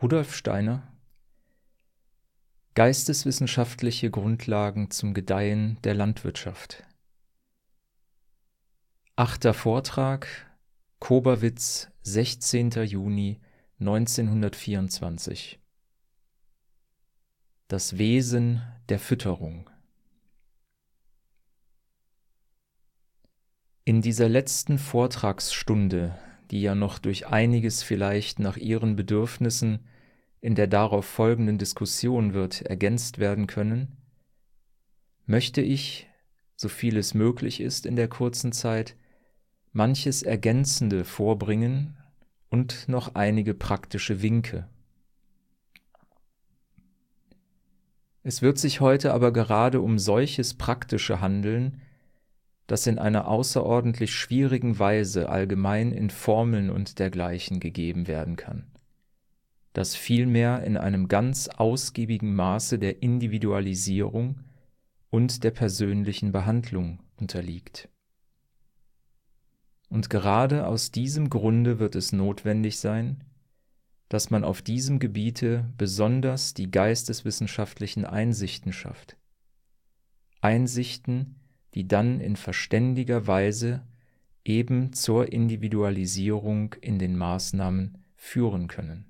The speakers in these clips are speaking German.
Rudolf Steiner: Geisteswissenschaftliche Grundlagen zum Gedeihen der Landwirtschaft. 8. Vortrag, Koberwitz, 16. Juni 1924. Das Wesen der Fütterung. In dieser letzten Vortragsstunde, die ja noch durch einiges vielleicht nach Ihren Bedürfnissen in der darauf folgenden Diskussion wird ergänzt werden können, möchte ich, so viel es möglich ist in der kurzen Zeit, manches Ergänzende vorbringen und noch einige praktische Winke. Es wird sich heute aber gerade um solches Praktische handeln, das in einer außerordentlich schwierigen Weise allgemein in Formeln und dergleichen gegeben werden kann, das vielmehr in einem ganz ausgiebigen Maße der Individualisierung und der persönlichen Behandlung unterliegt. Und gerade aus diesem Grunde wird es notwendig sein, dass man auf diesem Gebiete besonders die geisteswissenschaftlichen Einsichten schafft. Einsichten, die dann in verständiger Weise eben zur Individualisierung in den Maßnahmen führen können.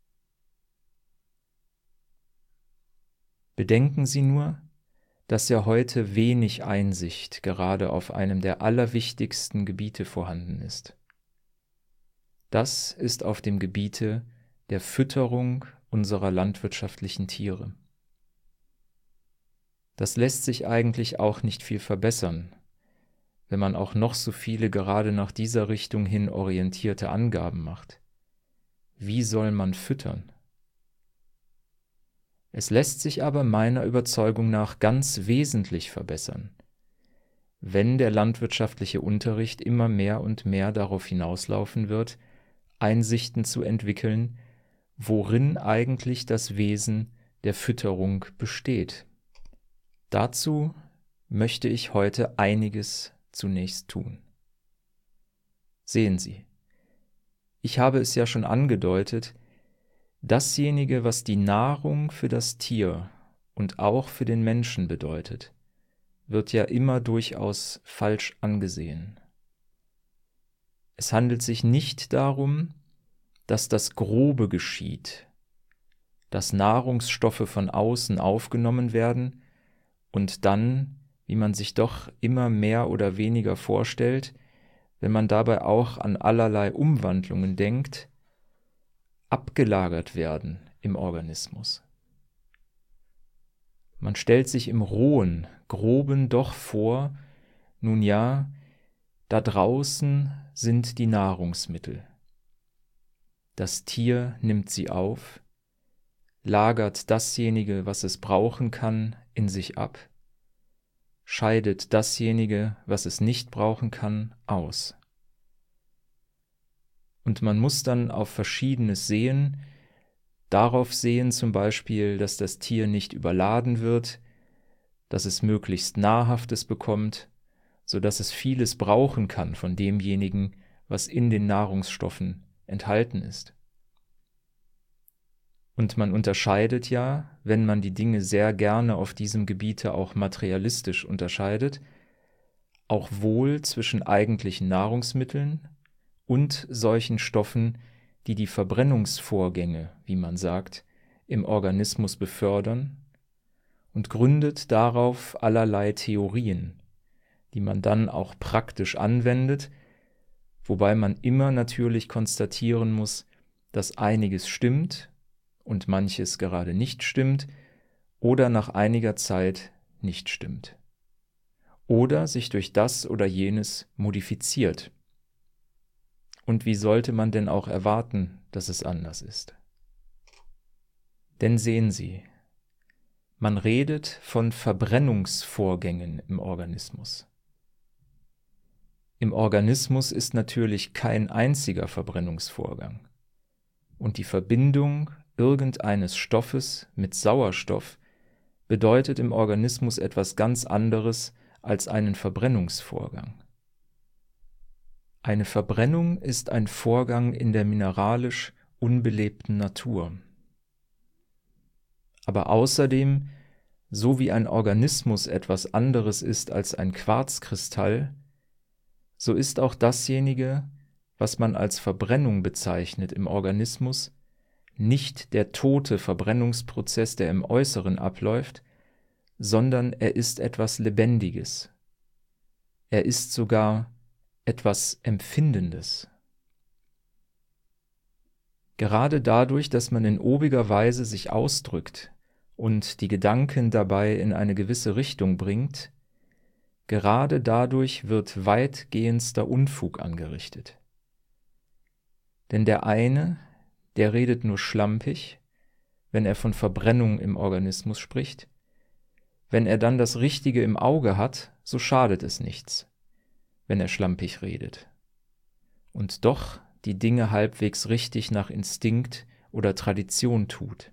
Bedenken Sie nur, dass ja heute wenig Einsicht gerade auf einem der allerwichtigsten Gebiete vorhanden ist. Das ist auf dem Gebiete der Fütterung unserer landwirtschaftlichen Tiere. Das lässt sich eigentlich auch nicht viel verbessern, wenn man auch noch so viele gerade nach dieser Richtung hin orientierte Angaben macht. Wie soll man füttern? Es lässt sich aber meiner Überzeugung nach ganz wesentlich verbessern, wenn der landwirtschaftliche Unterricht immer mehr und mehr darauf hinauslaufen wird, Einsichten zu entwickeln, worin eigentlich das Wesen der Fütterung besteht. Dazu möchte ich heute einiges zunächst tun. Sehen Sie, ich habe es ja schon angedeutet, dasjenige, was die Nahrung für das Tier und auch für den Menschen bedeutet, wird ja immer durchaus falsch angesehen. Es handelt sich nicht darum, dass das Grobe geschieht, dass Nahrungsstoffe von außen aufgenommen werden und dann, wie man sich doch immer mehr oder weniger vorstellt, wenn man dabei auch an allerlei Umwandlungen denkt, abgelagert werden im Organismus. Man stellt sich im Rohen, Groben doch vor, nun ja, da draußen sind die Nahrungsmittel. Das Tier nimmt sie auf, lagert dasjenige, was es brauchen kann, in sich ab, scheidet dasjenige, was es nicht brauchen kann, aus. Und man muss dann auf Verschiedenes sehen, darauf sehen zum Beispiel, dass das Tier nicht überladen wird, dass es möglichst Nahrhaftes bekommt, sodass es vieles brauchen kann von demjenigen, was in den Nahrungsstoffen enthalten ist. Und man unterscheidet ja, wenn man die Dinge sehr gerne auf diesem Gebiete auch materialistisch unterscheidet, auch wohl zwischen eigentlichen Nahrungsmitteln und solchen Stoffen, die die Verbrennungsvorgänge, wie man sagt, im Organismus befördern und gründet darauf allerlei Theorien, die man dann auch praktisch anwendet, wobei man immer natürlich konstatieren muss, dass einiges stimmt und manches gerade nicht stimmt oder nach einiger Zeit nicht stimmt oder sich durch das oder jenes modifiziert. Und wie sollte man denn auch erwarten, dass es anders ist? Denn sehen Sie, man redet von Verbrennungsvorgängen im Organismus. Im Organismus ist natürlich kein einziger Verbrennungsvorgang. Und die Verbindung irgendeines Stoffes mit Sauerstoff bedeutet im Organismus etwas ganz anderes als einen Verbrennungsvorgang. Eine Verbrennung ist ein Vorgang in der mineralisch unbelebten Natur. Aber außerdem, so wie ein Organismus etwas anderes ist als ein Quarzkristall, so ist auch dasjenige, was man als Verbrennung bezeichnet im Organismus, nicht der tote Verbrennungsprozess, der im Äußeren abläuft, sondern er ist etwas Lebendiges. Er ist sogar etwas Empfindendes. Gerade dadurch, dass man in obiger Weise sich ausdrückt und die Gedanken dabei in eine gewisse Richtung bringt, gerade dadurch wird weitgehendster Unfug angerichtet. Denn der eine, der redet nur schlampig, wenn er von Verbrennung im Organismus spricht. Wenn er dann das Richtige im Auge hat, so schadet es nichts, wenn er schlampig redet. Und doch die Dinge halbwegs richtig nach Instinkt oder Tradition tut.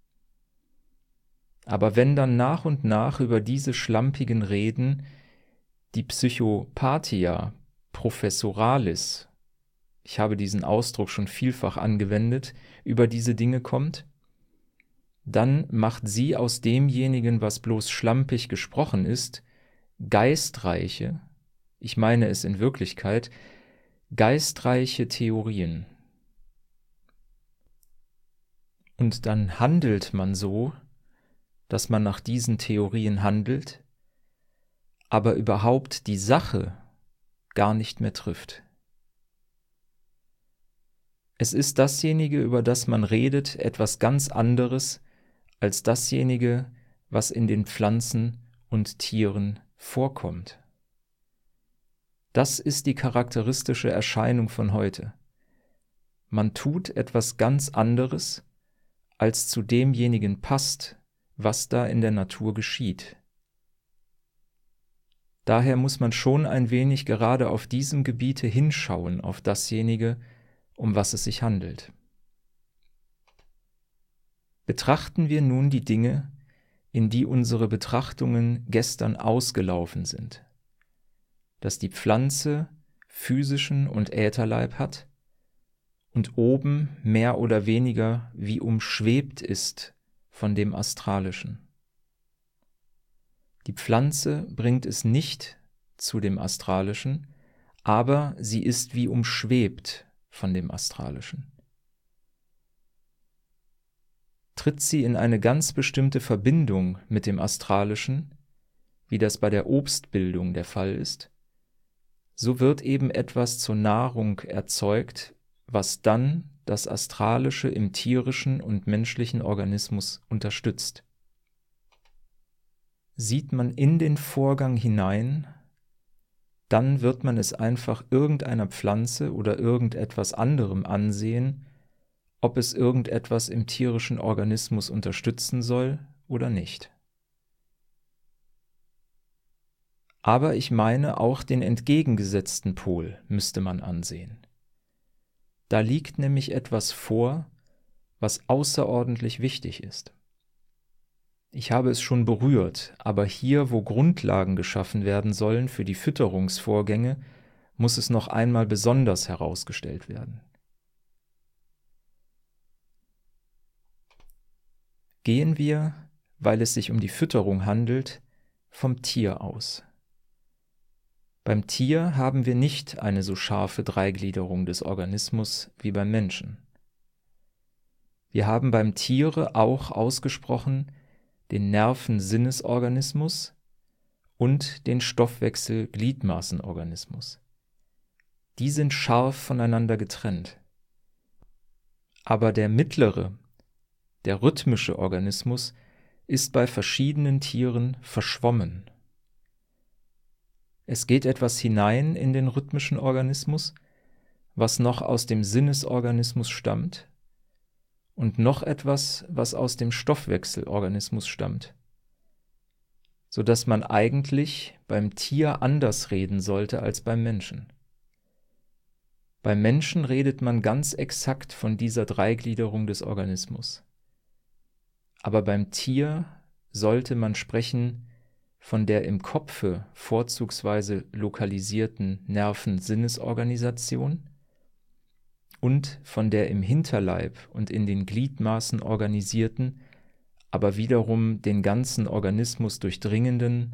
Aber wenn dann nach und nach über diese schlampigen Reden die Psychopathia professoralis, ich habe diesen Ausdruck schon vielfach angewendet, über diese Dinge kommt, dann macht sie aus demjenigen, was bloß schlampig gesprochen ist, geistreiche, ich meine es in Wirklichkeit, geistreiche Theorien. Und dann handelt man so, dass man nach diesen Theorien handelt, aber überhaupt die Sache gar nicht mehr trifft. Es ist dasjenige, über das man redet, etwas ganz anderes als dasjenige, was in den Pflanzen und Tieren vorkommt. Das ist die charakteristische Erscheinung von heute. Man tut etwas ganz anderes, als zu demjenigen passt, was da in der Natur geschieht. Daher muss man schon ein wenig gerade auf diesem Gebiete hinschauen, auf dasjenige, um was es sich handelt. Betrachten wir nun die Dinge, in die unsere Betrachtungen gestern ausgelaufen sind, dass die Pflanze physischen und Ätherleib hat und oben mehr oder weniger wie umschwebt ist von dem Astralischen. Die Pflanze bringt es nicht zu dem Astralischen, aber sie ist wie umschwebt von dem Astralischen. Tritt sie in eine ganz bestimmte Verbindung mit dem Astralischen, wie das bei der Obstbildung der Fall ist, so wird eben etwas zur Nahrung erzeugt, was dann das Astralische im tierischen und menschlichen Organismus unterstützt. Sieht man in den Vorgang hinein, dann wird man es einfach irgendeiner Pflanze oder irgendetwas anderem ansehen, ob es irgendetwas im tierischen Organismus unterstützen soll oder nicht. Aber ich meine, auch den entgegengesetzten Pol müsste man ansehen. Da liegt nämlich etwas vor, was außerordentlich wichtig ist. Ich habe es schon berührt, aber hier, wo Grundlagen geschaffen werden sollen für die Fütterungsvorgänge, muss es noch einmal besonders herausgestellt werden. Gehen wir, weil es sich um die Fütterung handelt, vom Tier aus. Beim Tier haben wir nicht eine so scharfe Dreigliederung des Organismus wie beim Menschen. Wir haben beim Tiere auch ausgesprochen den Nervensinnesorganismus und den Stoffwechsel-Gliedmaßenorganismus. Die sind scharf voneinander getrennt. Aber der mittlere, der rhythmische Organismus ist bei verschiedenen Tieren verschwommen. Es geht etwas hinein in den rhythmischen Organismus, was noch aus dem Sinnesorganismus stammt, und noch etwas, was aus dem Stoffwechselorganismus stammt, so dass man eigentlich beim Tier anders reden sollte als beim Menschen. Beim Menschen redet man ganz exakt von dieser Dreigliederung des Organismus. Aber beim Tier sollte man sprechen von der im Kopfe vorzugsweise lokalisierten Nervensinnesorganisation und von der im Hinterleib und in den Gliedmaßen organisierten, aber wiederum den ganzen Organismus durchdringenden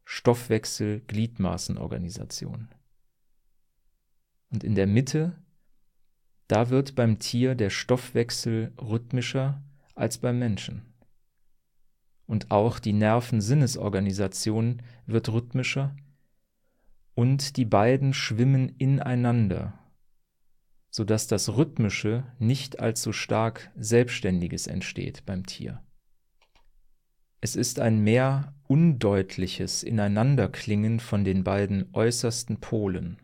Stoffwechsel-Gliedmaßenorganisation. Und in der Mitte, da wird beim Tier der Stoffwechsel rhythmischer als beim Menschen. Und auch die Nervensinnesorganisation wird rhythmischer und die beiden schwimmen ineinander, sodass das Rhythmische nicht als so stark Selbstständiges entsteht beim Tier. Es ist ein mehr undeutliches Ineinanderklingen von den beiden äußersten Polen.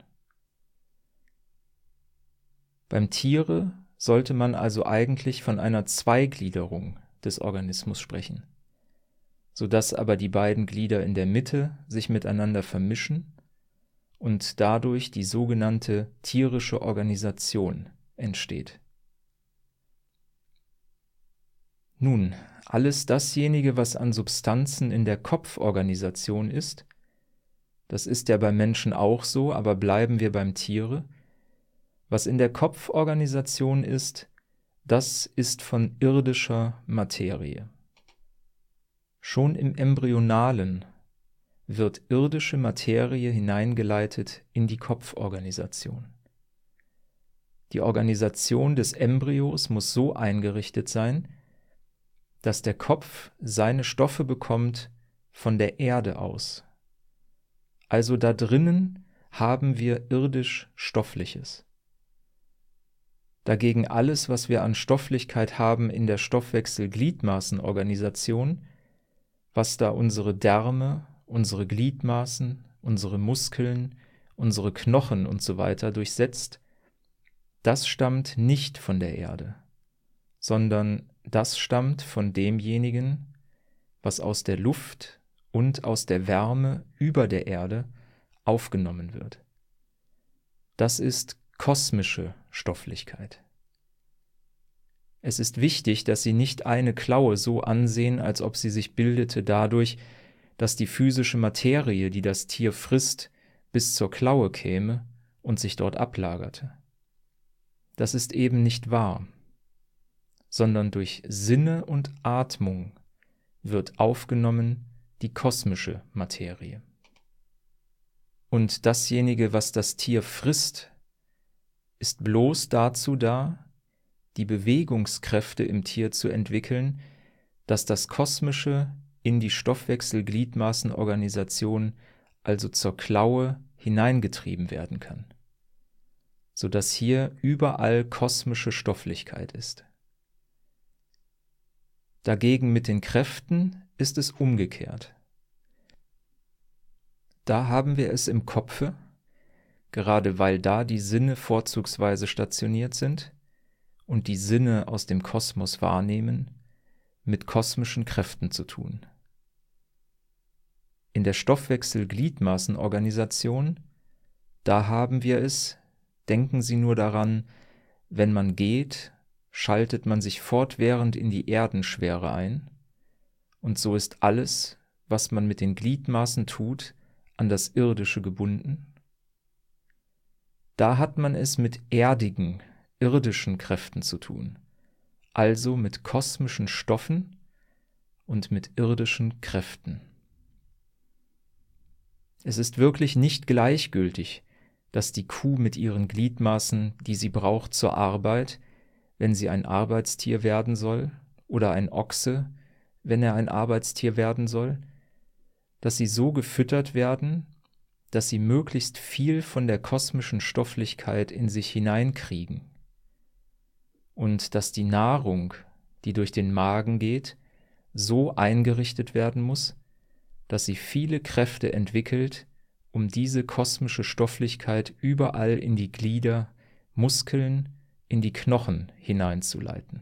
Beim Tiere sollte man also eigentlich von einer Zweigliederung des Organismus sprechen, sodass aber die beiden Glieder in der Mitte sich miteinander vermischen und dadurch die sogenannte tierische Organisation entsteht. Nun, alles dasjenige, was an Substanzen in der Kopforganisation ist, das ist ja beim Menschen auch so, aber bleiben wir beim Tiere, was in der Kopforganisation ist, das ist von irdischer Materie. Schon im Embryonalen wird irdische Materie hineingeleitet in die Kopforganisation. Die Organisation des Embryos muss so eingerichtet sein, dass der Kopf seine Stoffe bekommt von der Erde aus. Also da drinnen haben wir irdisch Stoffliches. Dagegen alles, was wir an Stofflichkeit haben in der Stoffwechsel-Gliedmaßenorganisation, was da unsere Därme, unsere Gliedmaßen, unsere Muskeln, unsere Knochen und so weiter durchsetzt, das stammt nicht von der Erde, sondern das stammt von demjenigen, was aus der Luft und aus der Wärme über der Erde aufgenommen wird. Das ist kosmische Stofflichkeit. Es ist wichtig, dass Sie nicht eine Klaue so ansehen, als ob sie sich bildete dadurch, dass die physische Materie, die das Tier frisst, bis zur Klaue käme und sich dort ablagerte. Das ist eben nicht wahr, sondern durch Sinne und Atmung wird aufgenommen die kosmische Materie. Und dasjenige, was das Tier frisst, ist bloß dazu da, die Bewegungskräfte im Tier zu entwickeln, dass das Kosmische in die Stoffwechsel-Gliedmaßenorganisation, also zur Klaue, hineingetrieben werden kann, sodass hier überall kosmische Stofflichkeit ist. Dagegen mit den Kräften ist es umgekehrt. Da haben wir es im Kopfe, gerade weil da die Sinne vorzugsweise stationiert sind und die Sinne aus dem Kosmos wahrnehmen, mit kosmischen Kräften zu tun. In der Stoffwechsel-Gliedmaßenorganisation, da haben wir es, denken Sie nur daran, wenn man geht, schaltet man sich fortwährend in die Erdenschwere ein, und so ist alles, was man mit den Gliedmaßen tut, an das Irdische gebunden. Da hat man es mit erdigen, irdischen Kräften zu tun, also mit kosmischen Stoffen und mit irdischen Kräften. Es ist wirklich nicht gleichgültig, dass die Kuh mit ihren Gliedmaßen, die sie braucht zur Arbeit, wenn sie ein Arbeitstier werden soll, oder ein Ochse, wenn er ein Arbeitstier werden soll, dass sie so gefüttert werden, dass sie möglichst viel von der kosmischen Stofflichkeit in sich hineinkriegen und dass die Nahrung, die durch den Magen geht, so eingerichtet werden muss, dass sie viele Kräfte entwickelt, um diese kosmische Stofflichkeit überall in die Glieder, Muskeln, in die Knochen hineinzuleiten.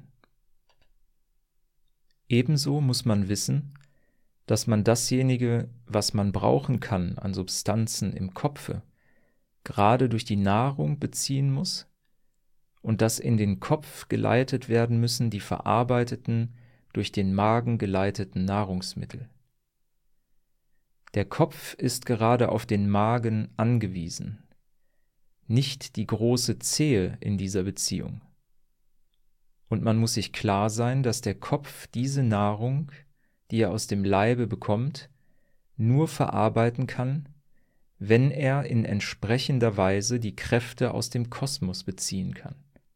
Ebenso muss man wissen, dass man dasjenige, was man brauchen kann an Substanzen im Kopfe, gerade durch die Nahrung beziehen muss und dass in den Kopf geleitet werden müssen die verarbeiteten, durch den Magen geleiteten Nahrungsmittel. Der Kopf ist gerade auf den Magen angewiesen, nicht die große Zehe in dieser Beziehung. Und man muss sich klar sein, dass der Kopf diese Nahrung, die er aus dem Leibe bekommt, nur verarbeiten kann, wenn er in entsprechender Weise die Kräfte aus dem Kosmos beziehen kann.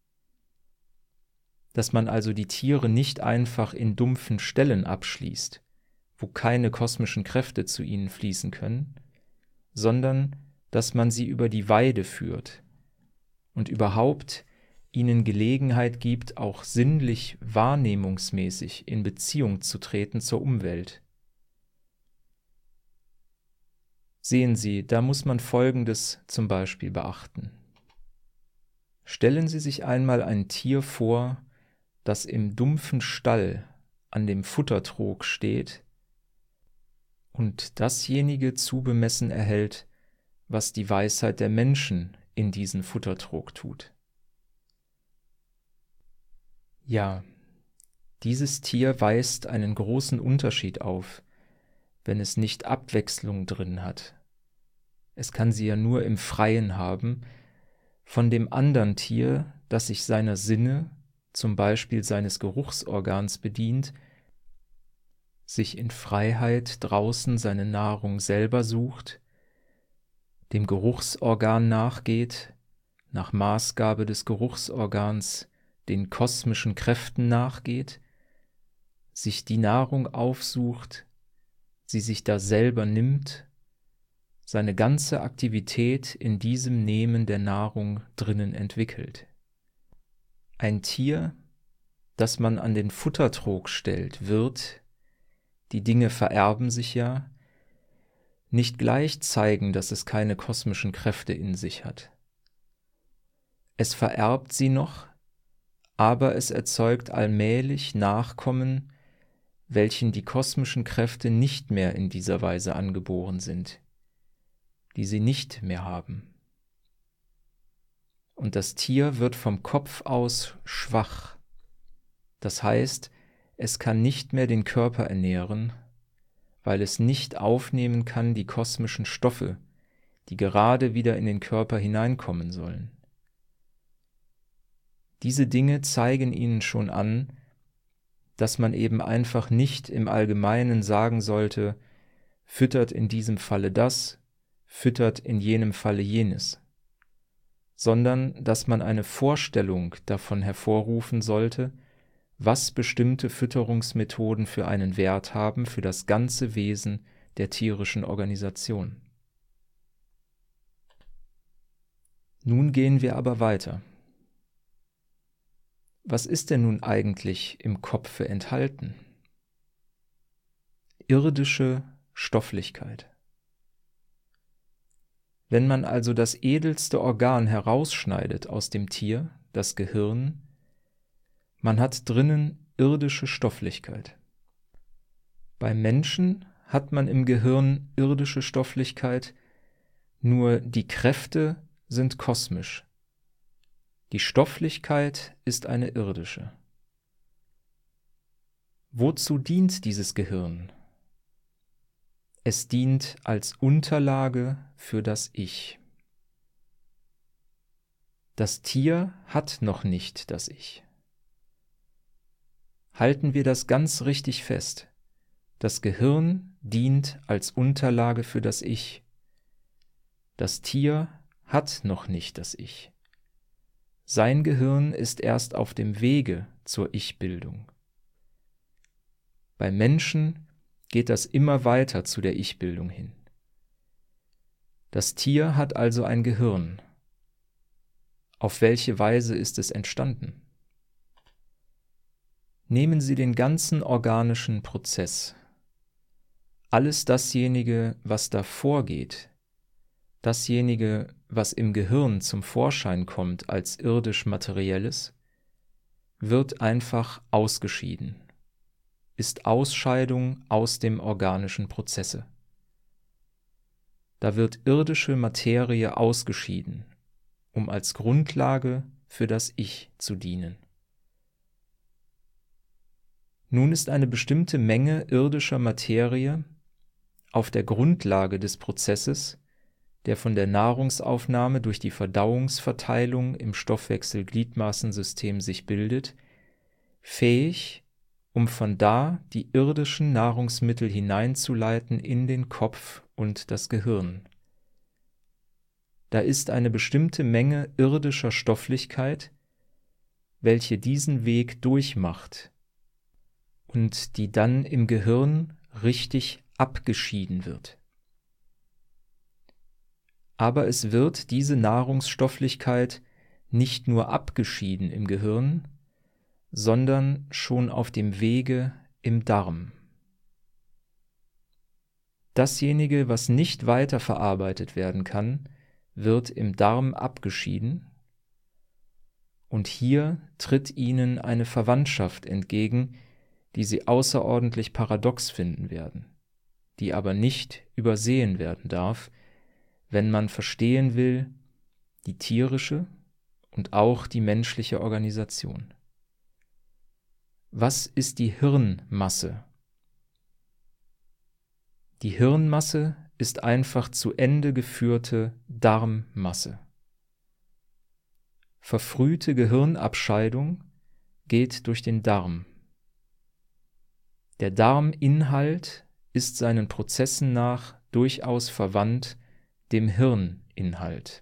Dass man also die Tiere nicht einfach in dumpfen Stellen abschließt, wo keine kosmischen Kräfte zu ihnen fließen können, sondern dass man sie über die Weide führt und überhaupt ihnen Gelegenheit gibt, auch sinnlich wahrnehmungsmäßig in Beziehung zu treten zur Umwelt. Sehen Sie, da muss man Folgendes zum Beispiel beachten. Stellen Sie sich einmal ein Tier vor, das im dumpfen Stall an dem Futtertrog steht und dasjenige zu bemessen erhält, was die Weisheit der Menschen in diesen Futtertrog tut. Ja, dieses Tier weist einen großen Unterschied auf, wenn es nicht Abwechslung drin hat. Es kann sie ja nur im Freien haben, von dem anderen Tier, das sich seiner Sinne, zum Beispiel seines Geruchsorgans bedient, sich in Freiheit draußen seine Nahrung selber sucht, dem Geruchsorgan nachgeht, nach Maßgabe des Geruchsorgans den kosmischen Kräften nachgeht, sich die Nahrung aufsucht, sie sich da selber nimmt, seine ganze Aktivität in diesem Nehmen der Nahrung drinnen entwickelt. Ein Tier, das man an den Futtertrog stellt, wird, die Dinge vererben sich ja, nicht gleich zeigen, dass es keine kosmischen Kräfte in sich hat. Es vererbt sie noch, aber es erzeugt allmählich Nachkommen, welchen die kosmischen Kräfte nicht mehr in dieser Weise angeboren sind, die sie nicht mehr haben. Und das Tier wird vom Kopf aus schwach. Das heißt, es kann nicht mehr den Körper ernähren, weil es nicht aufnehmen kann die kosmischen Stoffe, die gerade wieder in den Körper hineinkommen sollen. Diese Dinge zeigen ihnen schon an, dass man eben einfach nicht im Allgemeinen sagen sollte, füttert in diesem Falle das, füttert in jenem Falle jenes, sondern dass man eine Vorstellung davon hervorrufen sollte, was bestimmte Fütterungsmethoden für einen Wert haben für das ganze Wesen der tierischen Organisation. Nun gehen wir aber weiter. Was ist denn nun eigentlich im Kopfe enthalten? Irdische Stofflichkeit. Wenn man also das edelste Organ herausschneidet aus dem Tier, das Gehirn, man hat drinnen irdische Stofflichkeit. Beim Menschen hat man im Gehirn irdische Stofflichkeit, nur die Kräfte sind kosmisch. Die Stofflichkeit ist eine irdische. Wozu dient dieses Gehirn? Es dient als Unterlage für das Ich. Das Tier hat noch nicht das Ich. Halten wir das ganz richtig fest. Das Gehirn dient als Unterlage für das Ich. Das Tier hat noch nicht das Ich. Sein Gehirn ist erst auf dem Wege zur Ich-Bildung. Beim Menschen geht das immer weiter zu der Ich-Bildung hin. Das Tier hat also ein Gehirn. Auf welche Weise ist es entstanden? Nehmen Sie den ganzen organischen Prozess. Alles dasjenige, was da vorgeht, dasjenige, was im Gehirn zum Vorschein kommt als irdisch-materielles, wird einfach ausgeschieden, ist Ausscheidung aus dem organischen Prozesse. Da wird irdische Materie ausgeschieden, um als Grundlage für das Ich zu dienen. Nun ist eine bestimmte Menge irdischer Materie auf der Grundlage des Prozesses, der von der Nahrungsaufnahme durch die Verdauungsverteilung im Stoffwechsel-Gliedmaßensystem sich bildet, fähig, um von da die irdischen Nahrungsmittel hineinzuleiten in den Kopf und das Gehirn. Da ist eine bestimmte Menge irdischer Stofflichkeit, welche diesen Weg durchmacht und die dann im Gehirn richtig abgeschieden wird. Aber es wird diese Nahrungsstofflichkeit nicht nur abgeschieden im Gehirn, sondern schon auf dem Wege im Darm. Dasjenige, was nicht weiterverarbeitet werden kann, wird im Darm abgeschieden, und hier tritt ihnen eine Verwandtschaft entgegen, die sie außerordentlich paradox finden werden, die aber nicht übersehen werden darf, wenn man verstehen will, die tierische und auch die menschliche Organisation. Was ist die Hirnmasse? Die Hirnmasse ist einfach zu Ende geführte Darmmasse. Verfrühte Gehirnabscheidung geht durch den Darm. Der Darminhalt ist seinen Prozessen nach durchaus verwandt dem Hirninhalt.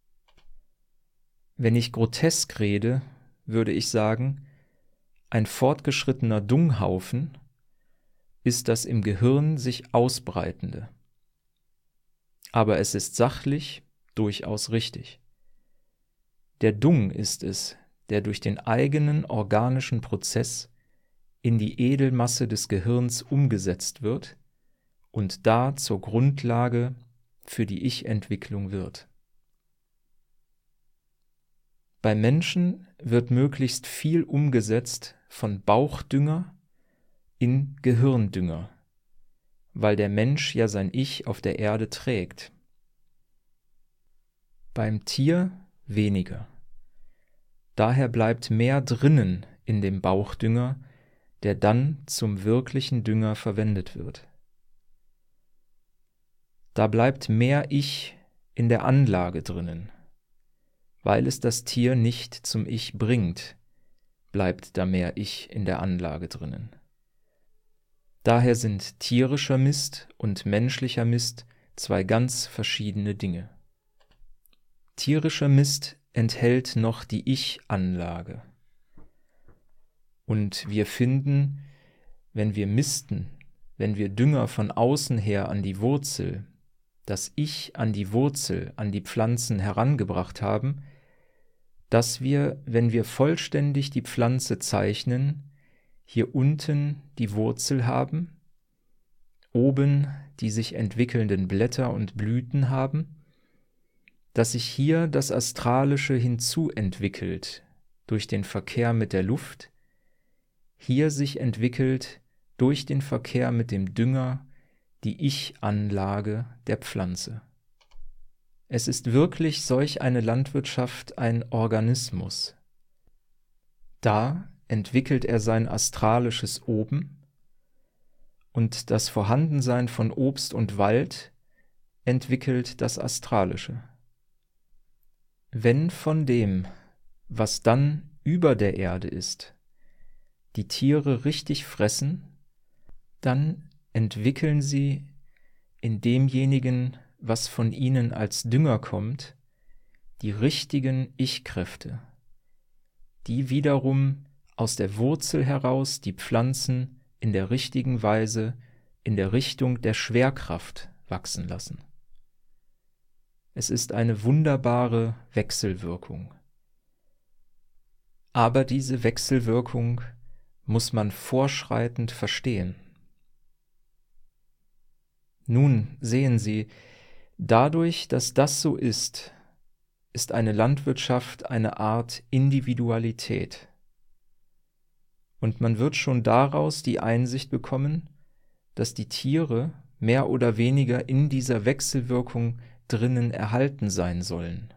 Wenn ich grotesk rede, würde ich sagen, ein fortgeschrittener Dunghaufen ist das im Gehirn sich ausbreitende. Aber es ist sachlich durchaus richtig. Der Dung ist es, der durch den eigenen organischen Prozess in die Edelmasse des Gehirns umgesetzt wird und da zur Grundlage für die Ich-Entwicklung wird. Beim Menschen wird möglichst viel umgesetzt von Bauchdünger in Gehirndünger, weil der Mensch ja sein Ich auf der Erde trägt. Beim Tier weniger. Daher bleibt mehr drinnen in dem Bauchdünger, der dann zum wirklichen Dünger verwendet wird. Da bleibt mehr Ich in der Anlage drinnen. Weil es das Tier nicht zum Ich bringt, bleibt da mehr Ich in der Anlage drinnen. Daher sind tierischer Mist und menschlicher Mist zwei ganz verschiedene Dinge. Tierischer Mist enthält noch die Ich-Anlage. Und wir finden, wenn wir misten, wenn wir Dünger von außen her an die Wurzel, das Ich an die Wurzel, an die Pflanzen herangebracht haben, dass wir, wenn wir vollständig die Pflanze zeichnen, hier unten die Wurzel haben, oben die sich entwickelnden Blätter und Blüten haben, dass sich hier das Astralische hinzuentwickelt durch den Verkehr mit der Luft, hier sich entwickelt durch den Verkehr mit dem Dünger die Ich-Anlage der Pflanze. Es ist wirklich solch eine Landwirtschaft ein Organismus. Da entwickelt er sein astralisches Oben, und das Vorhandensein von Obst und Wald entwickelt das Astralische. Wenn von dem, was dann über der Erde ist, die Tiere richtig fressen, dann entwickeln sie in demjenigen, was von ihnen als Dünger kommt, die richtigen Ich-Kräfte, die wiederum aus der Wurzel heraus die Pflanzen in der richtigen Weise in der Richtung der Schwerkraft wachsen lassen. Es ist eine wunderbare Wechselwirkung. Aber diese Wechselwirkung muss man vorschreitend verstehen. Nun sehen Sie, dadurch, dass das so ist, ist eine Landwirtschaft eine Art Individualität. Und man wird schon daraus die Einsicht bekommen, dass die Tiere mehr oder weniger in dieser Wechselwirkung drinnen erhalten sein sollen.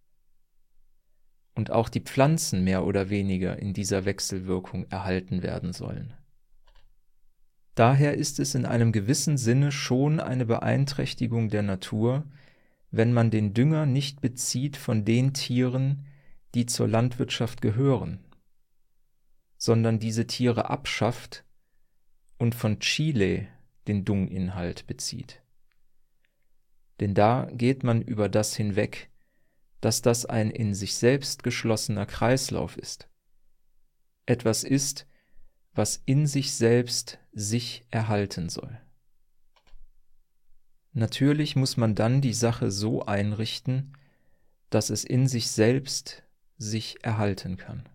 Und auch die Pflanzen mehr oder weniger in dieser Wechselwirkung erhalten werden sollen. Daher ist es in einem gewissen Sinne schon eine Beeinträchtigung der Natur, wenn man den Dünger nicht bezieht von den Tieren, die zur Landwirtschaft gehören, sondern diese Tiere abschafft und von Chile den Dunginhalt bezieht. Denn da geht man über das hinweg, dass das ein in sich selbst geschlossener Kreislauf ist. Etwas ist, was in sich selbst sich erhalten soll. Natürlich muss man dann die Sache so einrichten, dass es in sich selbst sich erhalten kann.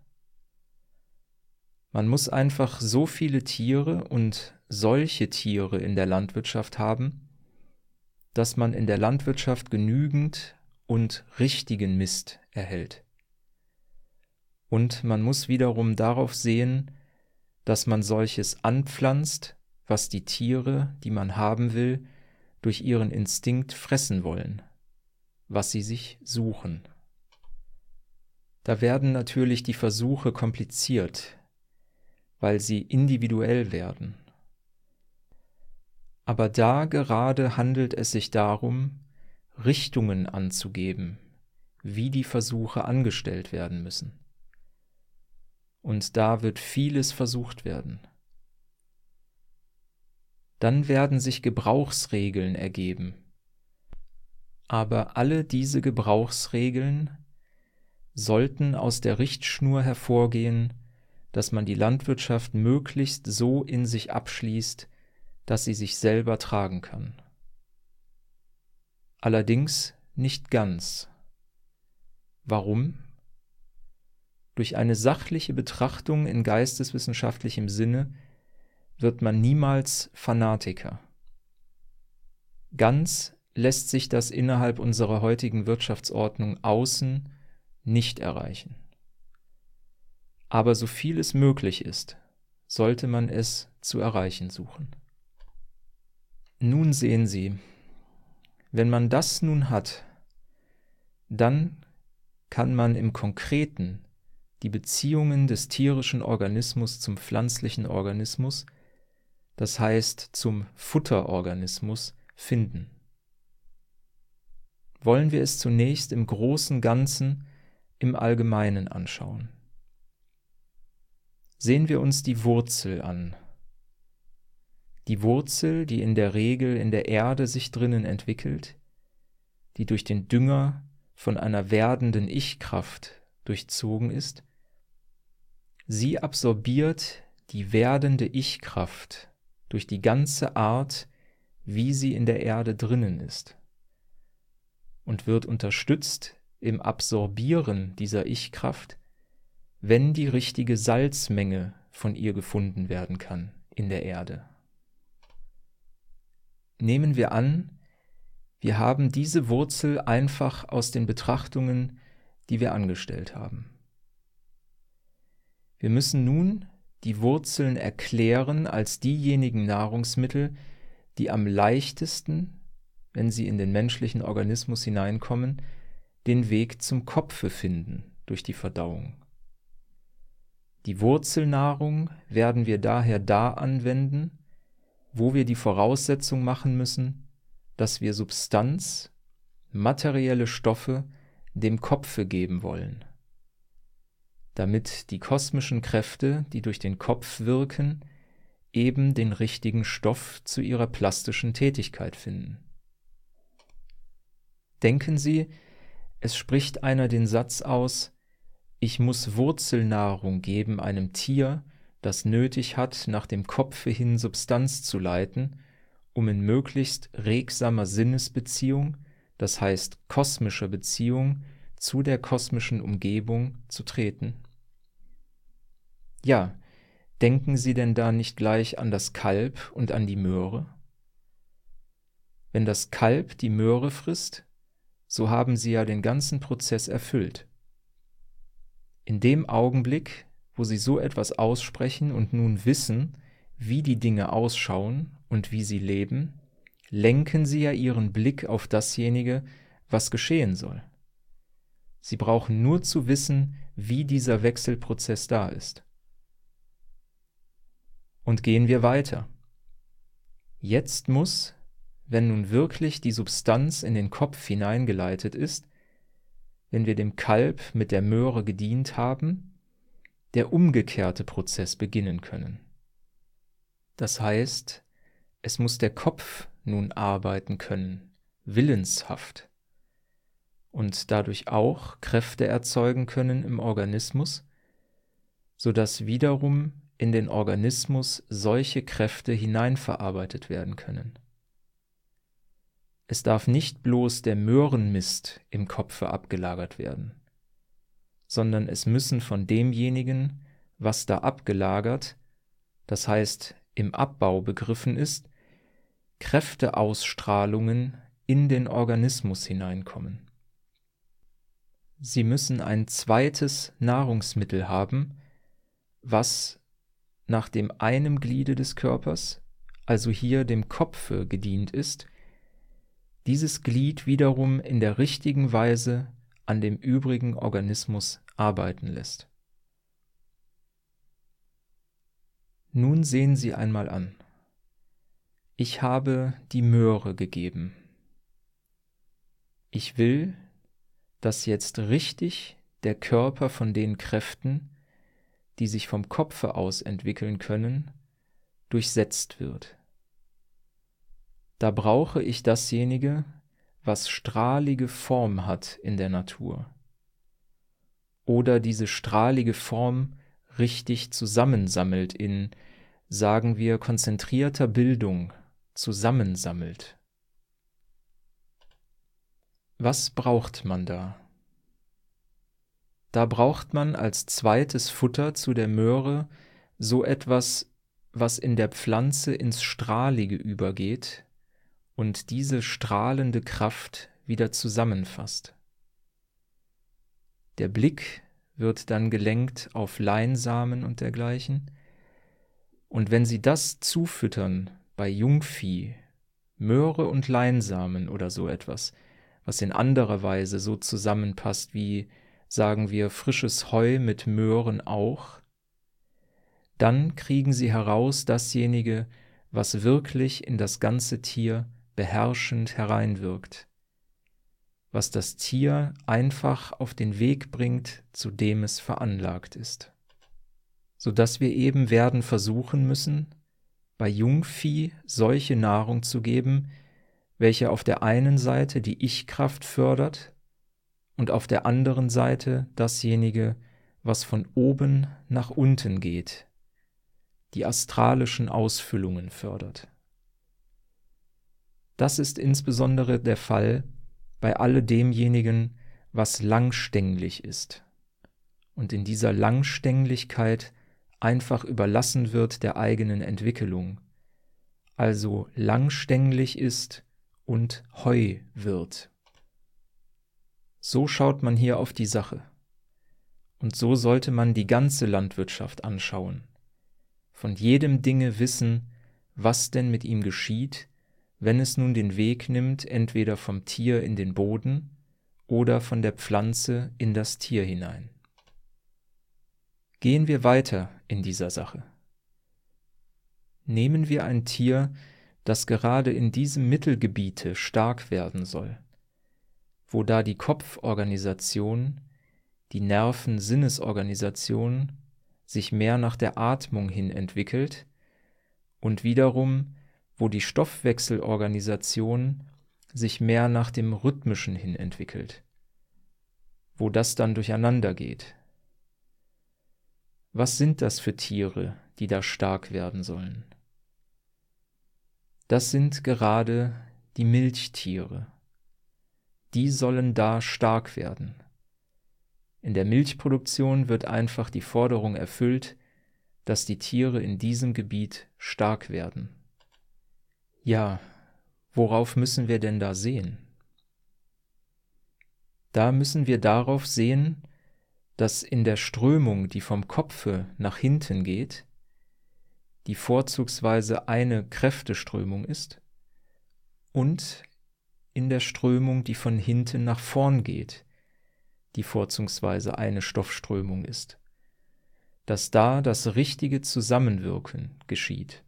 Man muss einfach so viele Tiere und solche Tiere in der Landwirtschaft haben, dass man in der Landwirtschaft genügend und richtigen Mist erhält. Und man muss wiederum darauf sehen, dass man solches anpflanzt, was die Tiere, die man haben will, durch ihren Instinkt fressen wollen, was sie sich suchen. Da werden natürlich die Versuche kompliziert, weil sie individuell werden. Aber da gerade handelt es sich darum, Richtungen anzugeben, wie die Versuche angestellt werden müssen. Und da wird vieles versucht werden. Dann werden sich Gebrauchsregeln ergeben. Aber alle diese Gebrauchsregeln sollten aus der Richtschnur hervorgehen, dass man die Landwirtschaft möglichst so in sich abschließt, dass sie sich selber tragen kann. Allerdings nicht ganz. Warum? Durch eine sachliche Betrachtung in geisteswissenschaftlichem Sinne wird man niemals Fanatiker. Ganz lässt sich das innerhalb unserer heutigen Wirtschaftsordnung außen nicht erreichen. Aber so viel es möglich ist, sollte man es zu erreichen suchen. Nun sehen Sie, wenn man das nun hat, dann kann man im Konkreten die Beziehungen des tierischen Organismus zum pflanzlichen Organismus, das heißt zum Futterorganismus, finden. Wollen wir es zunächst im großen Ganzen, im Allgemeinen anschauen. Sehen wir uns die Wurzel an. Die Wurzel, die in der Regel in der Erde sich drinnen entwickelt, die durch den Dünger von einer werdenden Ich-Kraft durchzogen ist, sie absorbiert die werdende Ich-Kraft durch die ganze Art, wie sie in der Erde drinnen ist, und wird unterstützt im Absorbieren dieser Ich-Kraft, wenn die richtige Salzmenge von ihr gefunden werden kann in der Erde. Nehmen wir an, wir haben diese Wurzel einfach aus den Betrachtungen, die wir angestellt haben. Wir müssen nun die Wurzeln erklären als diejenigen Nahrungsmittel, die am leichtesten, wenn sie in den menschlichen Organismus hineinkommen, den Weg zum Kopfe finden durch die Verdauung. Die Wurzelnahrung werden wir daher da anwenden, wo wir die Voraussetzung machen müssen, dass wir Substanz, materielle Stoffe dem Kopfe geben wollen, damit die kosmischen Kräfte, die durch den Kopf wirken, eben den richtigen Stoff zu ihrer plastischen Tätigkeit finden. Denken Sie, es spricht einer den Satz aus: Ich muss Wurzelnahrung geben einem Tier, das nötig hat, nach dem Kopfe hin Substanz zu leiten, um in möglichst regsamer Sinnesbeziehung, das heißt kosmischer Beziehung, zu der kosmischen Umgebung zu treten. Ja, denken Sie denn da nicht gleich an das Kalb und an die Möhre? Wenn das Kalb die Möhre frisst, so haben Sie ja den ganzen Prozess erfüllt. In dem Augenblick, wo Sie so etwas aussprechen und nun wissen, wie die Dinge ausschauen und wie sie leben, lenken Sie ja Ihren Blick auf dasjenige, was geschehen soll. Sie brauchen nur zu wissen, wie dieser Wechselprozess da ist. Und gehen wir weiter. Jetzt muss, wenn nun wirklich die Substanz in den Kopf hineingeleitet ist, wenn wir dem Kalb mit der Möhre gedient haben, der umgekehrte Prozess beginnen können. Das heißt, es muss der Kopf nun arbeiten können, willenshaft, und dadurch auch Kräfte erzeugen können im Organismus, sodass wiederum in den Organismus solche Kräfte hineinverarbeitet werden können. Es darf nicht bloß der Möhrenmist im Kopfe abgelagert werden, sondern es müssen von demjenigen, was da abgelagert, das heißt im Abbau begriffen ist, Kräfteausstrahlungen in den Organismus hineinkommen. Sie müssen ein zweites Nahrungsmittel haben, was nach dem einen Gliede des Körpers, also hier dem Kopfe, gedient ist, dieses Glied wiederum in der richtigen Weise an dem übrigen Organismus arbeiten lässt. Nun sehen Sie einmal an. Ich habe die Möhre gegeben. Ich will, dass jetzt richtig der Körper von den Kräften, die sich vom Kopfe aus entwickeln können, durchsetzt wird. Da brauche ich dasjenige, was strahlige Form hat in der Natur. Oder diese strahlige Form richtig zusammensammelt in, sagen wir, konzentrierter Bildung, zusammensammelt. Was braucht man da? Da braucht man als zweites Futter zu der Möhre so etwas, was in der Pflanze ins Strahlige übergeht und diese strahlende Kraft wieder zusammenfasst. Der Blick wird dann gelenkt auf Leinsamen und dergleichen, und wenn Sie das zufüttern bei Jungvieh, Möhre und Leinsamen oder so etwas, was in anderer Weise so zusammenpasst wie, sagen wir, frisches Heu mit Möhren auch, dann kriegen Sie heraus dasjenige, was wirklich in das ganze Tier beherrschend hereinwirkt, was das Tier einfach auf den Weg bringt, zu dem es veranlagt ist. Sodass wir eben werden versuchen müssen, bei Jungvieh solche Nahrung zu geben, welche auf der einen Seite die Ich-Kraft fördert und auf der anderen Seite dasjenige, was von oben nach unten geht, die astralischen Ausfüllungen fördert. Das ist insbesondere der Fall bei alledemjenigen, was langstänglich ist und in dieser Langstänglichkeit einfach überlassen wird der eigenen Entwicklung, also langstänglich ist und Heu wird. So schaut man hier auf die Sache. Und so sollte man die ganze Landwirtschaft anschauen, von jedem Dinge wissen, was denn mit ihm geschieht, wenn es nun den Weg nimmt, entweder vom Tier in den Boden oder von der Pflanze in das Tier hinein. Gehen wir weiter in dieser Sache. Nehmen wir ein Tier, das gerade in diesem Mittelgebiete stark werden soll, wo da die Kopforganisation, die Nerven-Sinnesorganisation sich mehr nach der Atmung hin entwickelt und wiederum, wo die Stoffwechselorganisation sich mehr nach dem Rhythmischen hin entwickelt, wo das dann durcheinander geht. Was sind das für Tiere, die da stark werden sollen? Das sind gerade die Milchtiere. Die sollen da stark werden. In der Milchproduktion wird einfach die Forderung erfüllt, dass die Tiere in diesem Gebiet stark werden. Ja, worauf müssen wir denn da sehen? Da müssen wir darauf sehen, dass in der Strömung, die vom Kopfe nach hinten geht, die vorzugsweise eine Kräfteströmung ist, und in der Strömung, die von hinten nach vorn geht, die vorzugsweise eine Stoffströmung ist, dass da das richtige Zusammenwirken geschieht.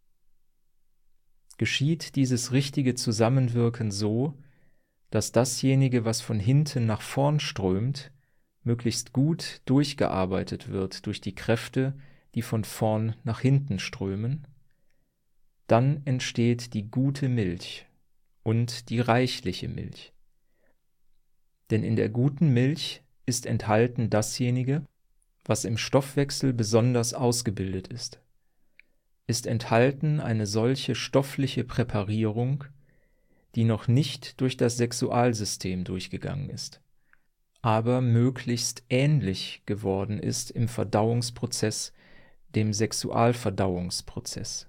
Geschieht dieses richtige Zusammenwirken so, dass dasjenige, was von hinten nach vorn strömt, möglichst gut durchgearbeitet wird durch die Kräfte, die von vorn nach hinten strömen, dann entsteht die gute Milch und die reichliche Milch. Denn in der guten Milch ist enthalten dasjenige, was im Stoffwechsel besonders ausgebildet ist enthalten eine solche stoffliche Präparierung, die noch nicht durch das Sexualsystem durchgegangen ist, aber möglichst ähnlich geworden ist im Verdauungsprozess, dem Sexualverdauungsprozess.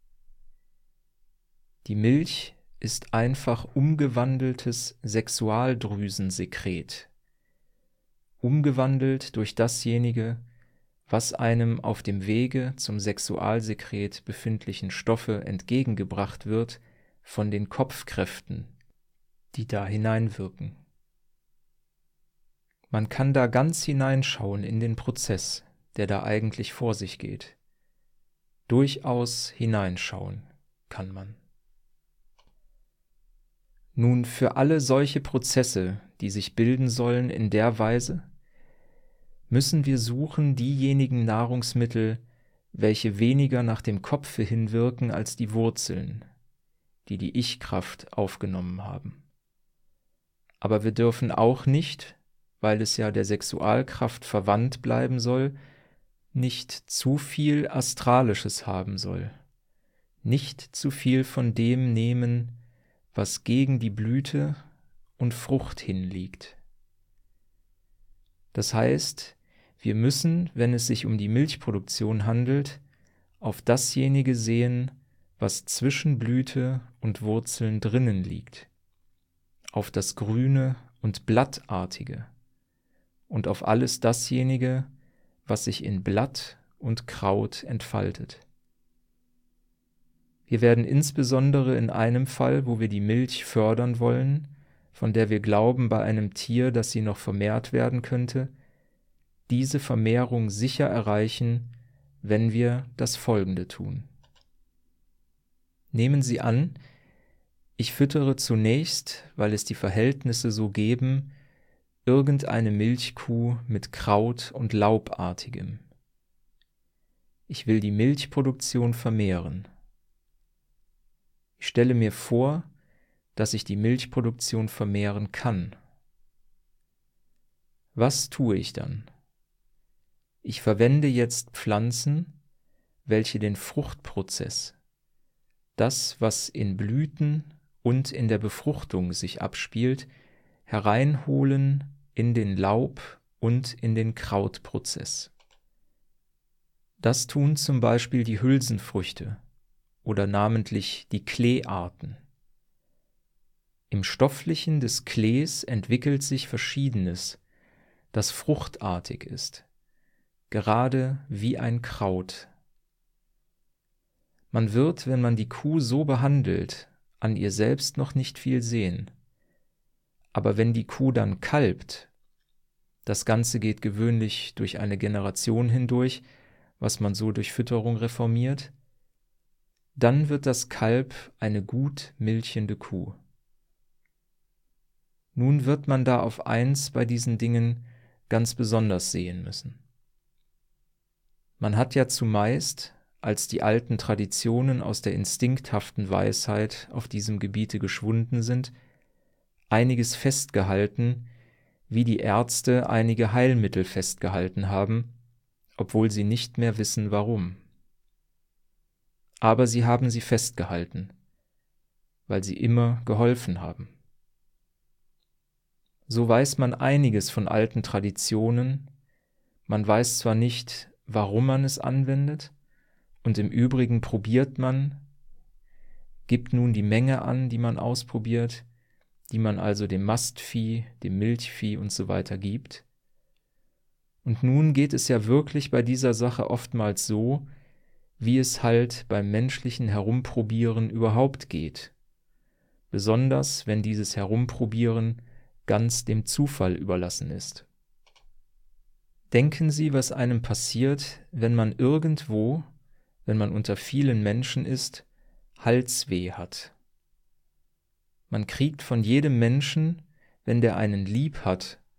Die Milch ist einfach umgewandeltes Sexualdrüsensekret, umgewandelt durch dasjenige, was einem auf dem Wege zum Sexualsekret befindlichen Stoffe entgegengebracht wird von den Kopfkräften, die da hineinwirken. Man kann da ganz hineinschauen in den Prozess, der da eigentlich vor sich geht. Durchaus hineinschauen kann man. Nun, für alle solche Prozesse, die sich bilden sollen in der Weise, müssen wir suchen diejenigen Nahrungsmittel, welche weniger nach dem Kopfe hinwirken als die Wurzeln, die die Ich-Kraft aufgenommen haben. Aber wir dürfen auch nicht, weil es ja der Sexualkraft verwandt bleiben soll, nicht zu viel Astralisches haben soll, nicht zu viel von dem nehmen, was gegen die Blüte und Frucht hinliegt. Das heißt, wir müssen, wenn es sich um die Milchproduktion handelt, auf dasjenige sehen, was zwischen Blüte und Wurzeln drinnen liegt, auf das Grüne und Blattartige und auf alles dasjenige, was sich in Blatt und Kraut entfaltet. Wir werden insbesondere in einem Fall, wo wir die Milch fördern wollen, von der wir glauben bei einem Tier, dass sie noch vermehrt werden könnte, diese Vermehrung sicher erreichen, wenn wir das Folgende tun. Nehmen Sie an, ich füttere zunächst, weil es die Verhältnisse so geben, irgendeine Milchkuh mit Kraut und Laubartigem. Ich will die Milchproduktion vermehren. Ich stelle mir vor, dass ich die Milchproduktion vermehren kann. Was tue ich dann? Ich verwende jetzt Pflanzen, welche den Fruchtprozess, das, was in Blüten und in der Befruchtung sich abspielt, hereinholen in den Laub- und in den Krautprozess. Das tun zum Beispiel die Hülsenfrüchte oder namentlich die Kleearten. Im Stofflichen des Klees entwickelt sich Verschiedenes, das fruchtartig ist, gerade wie ein Kraut. Man wird, wenn man die Kuh so behandelt, an ihr selbst noch nicht viel sehen. Aber wenn die Kuh dann kalbt, das Ganze geht gewöhnlich durch eine Generation hindurch, was man so durch Fütterung reformiert, dann wird das Kalb eine gut milchende Kuh. Nun wird man da auf eins bei diesen Dingen ganz besonders sehen müssen. Man hat ja zumeist, als die alten Traditionen aus der instinkthaften Weisheit auf diesem Gebiete geschwunden sind, einiges festgehalten, wie die Ärzte einige Heilmittel festgehalten haben, obwohl sie nicht mehr wissen, warum. Aber sie haben sie festgehalten, weil sie immer geholfen haben. So weiß man einiges von alten Traditionen, man weiß zwar nicht, warum man es anwendet, und im Übrigen probiert man, gibt nun die Menge an, die man ausprobiert, die man also dem Mastvieh, dem Milchvieh und so weiter gibt. Und nun geht es ja wirklich bei dieser Sache oftmals so, wie es halt beim menschlichen Herumprobieren überhaupt geht. Besonders wenn dieses Herumprobieren ganz dem Zufall überlassen ist. Denken Sie, was einem passiert, wenn man irgendwo, wenn man unter vielen Menschen ist, Halsweh hat. Man kriegt von jedem Menschen, wenn der einen lieb hat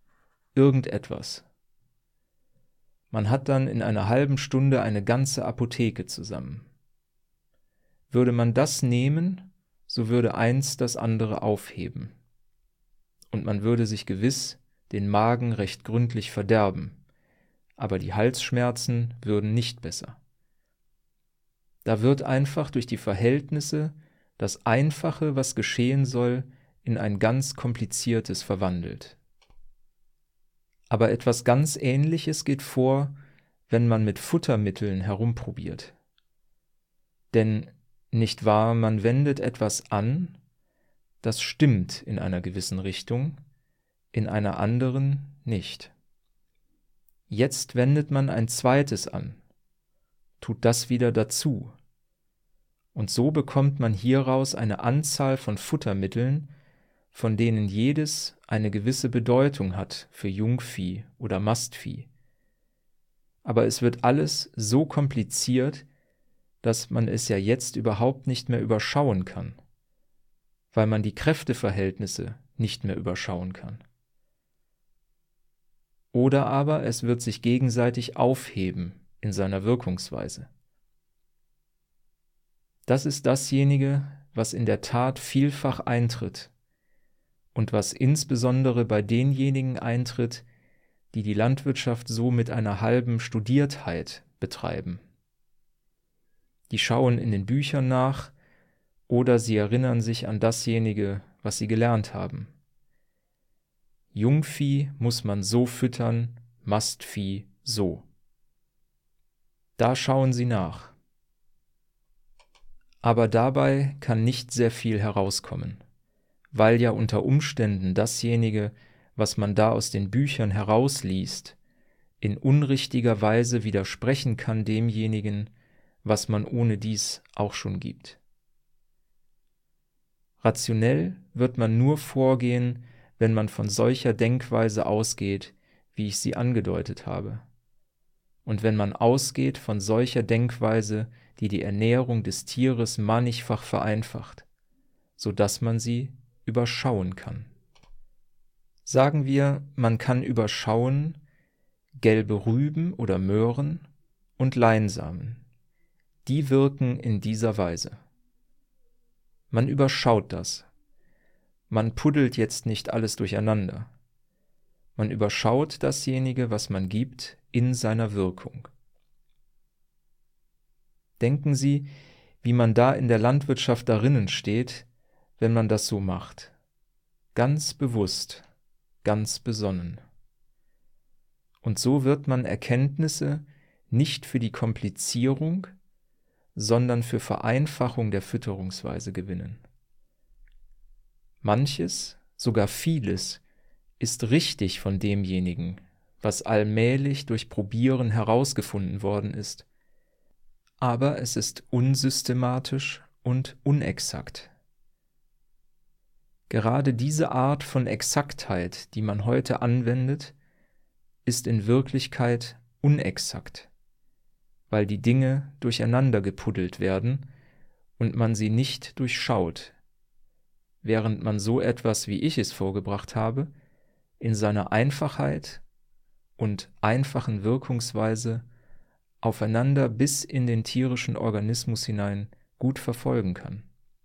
irgendetwas. Man hat dann in einer halben Stunde eine ganze Apotheke zusammen. Würde man das nehmen, so würde eins das andere aufheben. Und man würde sich gewiss den Magen recht gründlich verderben, aber die Halsschmerzen würden nicht besser. Da wird einfach durch die Verhältnisse das Einfache, was geschehen soll, in ein ganz Kompliziertes verwandelt. Aber etwas ganz Ähnliches geht vor, wenn man mit Futtermitteln herumprobiert. Denn, nicht wahr, man wendet etwas an, das stimmt in einer gewissen Richtung, in einer anderen nicht. Jetzt wendet man ein zweites an, tut das wieder dazu. Und so bekommt man hieraus eine Anzahl von Futtermitteln, von denen jedes eine gewisse Bedeutung hat für Jungvieh oder Mastvieh. Aber es wird alles so kompliziert, dass man es ja jetzt überhaupt nicht mehr überschauen kann, weil man die Kräfteverhältnisse nicht mehr überschauen kann. Oder aber es wird sich gegenseitig aufheben in seiner Wirkungsweise. Das ist dasjenige, was in der Tat vielfach eintritt und was insbesondere bei denjenigen eintritt, die die Landwirtschaft so mit einer halben Studiertheit betreiben. Die schauen in den Büchern nach oder sie erinnern sich an dasjenige, was sie gelernt haben. Jungvieh muss man so füttern, Mastvieh so. Da schauen sie nach. Aber dabei kann nicht sehr viel herauskommen, weil ja unter Umständen dasjenige, was man da aus den Büchern herausliest, in unrichtiger Weise widersprechen kann demjenigen, was man ohnedies auch schon gibt. Rationell wird man nur vorgehen, wenn man von solcher Denkweise ausgeht, wie ich sie angedeutet habe. Und wenn man ausgeht von solcher Denkweise, die die Ernährung des Tieres mannigfach vereinfacht, so dass man sie überschauen kann. Sagen wir, man kann überschauen gelbe Rüben oder Möhren und Leinsamen. Die wirken in dieser Weise. Man überschaut das. Man puddelt jetzt nicht alles durcheinander. Man überschaut dasjenige, was man gibt, in seiner Wirkung. Denken Sie, wie man da in der Landwirtschaft darinnen steht, wenn man das so macht. Ganz bewusst, ganz besonnen. Und so wird man Erkenntnisse nicht für die Komplizierung, sondern für Vereinfachung der Fütterungsweise gewinnen. Manches, sogar vieles, ist richtig von demjenigen, was allmählich durch Probieren herausgefunden worden ist, aber es ist unsystematisch und unexakt. Gerade diese Art von Exaktheit, die man heute anwendet, ist in Wirklichkeit unexakt, weil die Dinge durcheinander gepuddelt werden und man sie nicht durchschaut, während man so etwas, wie ich es vorgebracht habe, in seiner Einfachheit und einfachen Wirkungsweise aufeinander bis in den tierischen Organismus hinein gut verfolgen kann.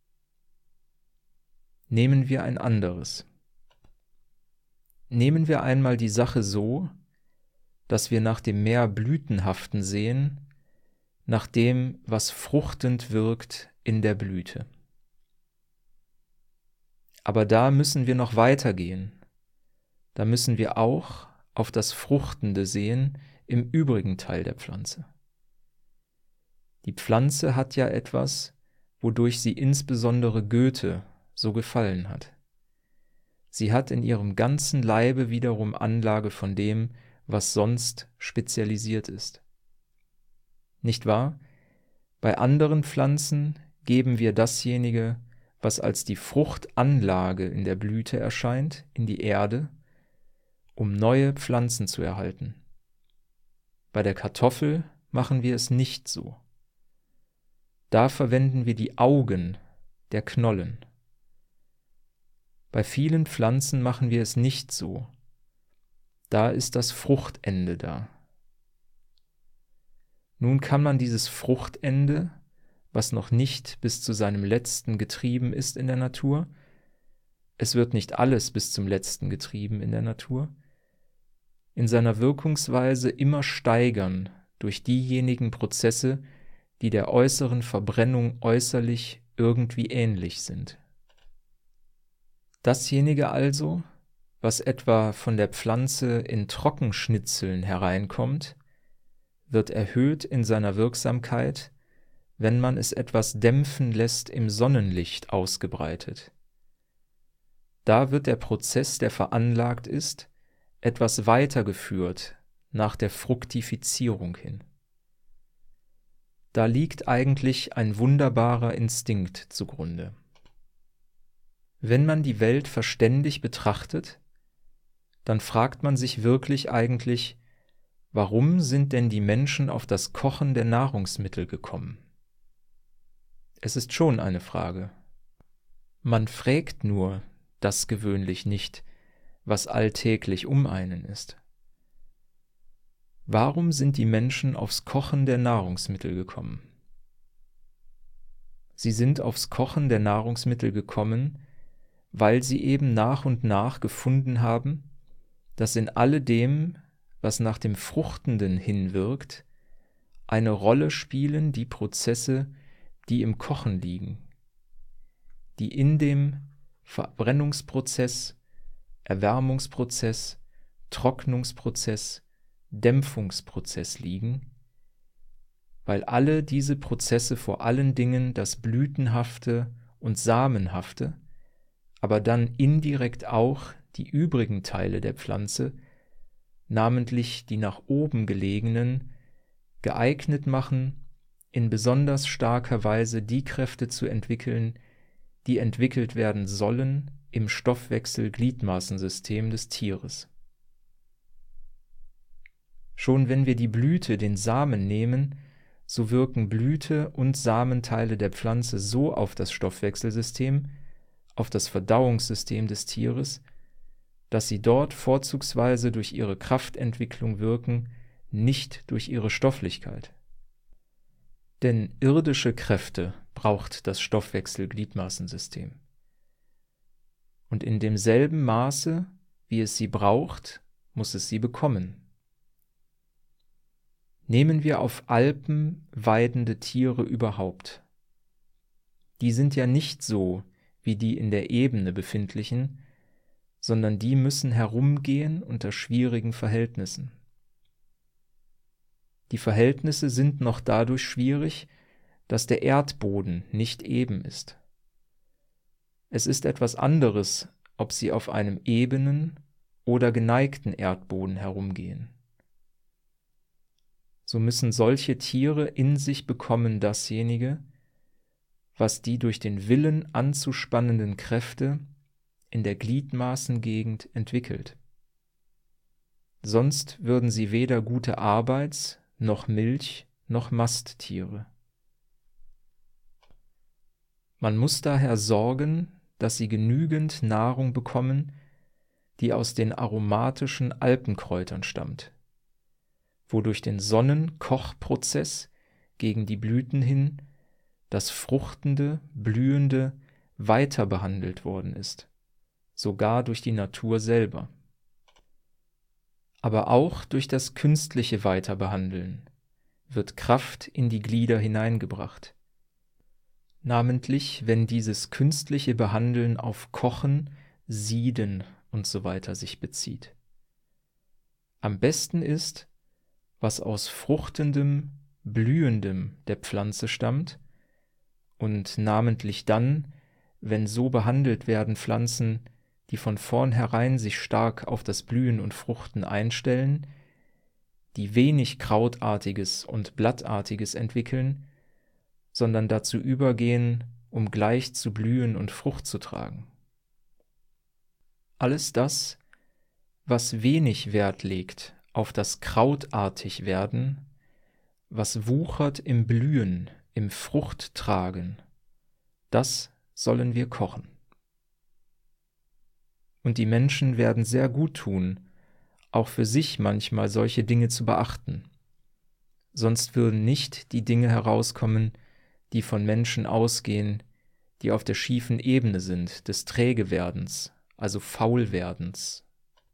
Nehmen wir ein anderes. Nehmen wir einmal die Sache so, dass wir nach dem mehr Blütenhaften sehen, nach dem, was fruchtend wirkt in der Blüte. Aber da müssen wir noch weitergehen. Da müssen wir auch auf das Fruchtende sehen im übrigen Teil der Pflanze. Die Pflanze hat ja etwas, wodurch sie insbesondere Goethe so gefallen hat. Sie hat in ihrem ganzen Leibe wiederum Anlage von dem, was sonst spezialisiert ist. Nicht wahr? Bei anderen Pflanzen geben wir dasjenige, was als die Fruchtanlage in der Blüte erscheint, in die Erde, um neue Pflanzen zu erhalten. Bei der Kartoffel machen wir es nicht so. Da verwenden wir die Augen der Knollen. Bei vielen Pflanzen machen wir es nicht so. Da ist das Fruchtende da. Nun kann man dieses Fruchtende, was noch nicht bis zu seinem Letzten getrieben ist in der Natur, es wird nicht alles bis zum Letzten getrieben in der Natur, in seiner Wirkungsweise immer steigern durch diejenigen Prozesse, die der äußeren Verbrennung äußerlich irgendwie ähnlich sind. Dasjenige also, was etwa von der Pflanze in Trockenschnitzeln hereinkommt, wird erhöht in seiner Wirksamkeit, wenn man es etwas dämpfen lässt im Sonnenlicht ausgebreitet. Da wird der Prozess, der veranlagt ist, etwas weitergeführt nach der Fruktifizierung hin. Da liegt eigentlich ein wunderbarer Instinkt zugrunde. Wenn man die Welt verständig betrachtet, dann fragt man sich wirklich eigentlich, warum sind denn die Menschen auf das Kochen der Nahrungsmittel gekommen? Es ist schon eine Frage. Man frägt nur das gewöhnlich nicht, was alltäglich um einen ist. Warum sind die Menschen aufs Kochen der Nahrungsmittel gekommen? Sie sind aufs Kochen der Nahrungsmittel gekommen, weil sie eben nach und nach gefunden haben, dass in alledem, was nach dem Fruchtenden hinwirkt, eine Rolle spielen die Prozesse, die im Kochen liegen, die in dem Verbrennungsprozess, Erwärmungsprozess, Trocknungsprozess, Dämpfungsprozess liegen, weil alle diese Prozesse vor allen Dingen das Blütenhafte und Samenhafte, aber dann indirekt auch die übrigen Teile der Pflanze, namentlich die nach oben gelegenen, geeignet machen, in besonders starker Weise die Kräfte zu entwickeln, die entwickelt werden sollen im Stoffwechsel-Gliedmaßensystem des Tieres. Schon wenn wir die Blüte, den Samen nehmen, so wirken Blüte und Samenteile der Pflanze so auf das Stoffwechselsystem, auf das Verdauungssystem des Tieres, dass sie dort vorzugsweise durch ihre Kraftentwicklung wirken, nicht durch ihre Stofflichkeit. Denn irdische Kräfte braucht das Stoffwechsel-Gliedmaßensystem. Und in demselben Maße, wie es sie braucht, muss es sie bekommen. Nehmen wir auf Alpen weidende Tiere überhaupt. Die sind ja nicht so wie die in der Ebene befindlichen, sondern die müssen herumgehen unter schwierigen Verhältnissen. Die Verhältnisse sind noch dadurch schwierig, dass der Erdboden nicht eben ist. Es ist etwas anderes, ob sie auf einem ebenen oder geneigten Erdboden herumgehen. So müssen solche Tiere in sich bekommen dasjenige, was die durch den Willen anzuspannenden Kräfte in der Gliedmaßengegend entwickelt. Sonst würden sie weder gute Arbeits-, noch Milch-, noch Masttiere. Man muss daher sorgen, dass sie genügend Nahrung bekommen, die aus den aromatischen Alpenkräutern stammt, wo durch den Sonnenkochprozess gegen die Blüten hin das fruchtende, blühende weiter behandelt worden ist, sogar durch die Natur selber. Aber auch durch das künstliche Weiterbehandeln wird Kraft in die Glieder hineingebracht. Namentlich, wenn dieses künstliche Behandeln auf Kochen, Sieden usw. sich bezieht. Am besten ist, was aus fruchtendem, blühendem der Pflanze stammt, und namentlich dann, wenn so behandelt werden Pflanzen, die von vornherein sich stark auf das Blühen und Fruchten einstellen, die wenig Krautartiges und Blattartiges entwickeln, sondern dazu übergehen, um gleich zu blühen und Frucht zu tragen. Alles das, was wenig Wert legt auf das krautartig werden, was wuchert im Blühen, im Fruchttragen, das sollen wir kochen. Und die Menschen werden sehr gut tun, auch für sich manchmal solche Dinge zu beachten. Sonst würden nicht die Dinge herauskommen, die von Menschen ausgehen, die auf der schiefen Ebene sind, des Trägewerdens, also Faulwerdens.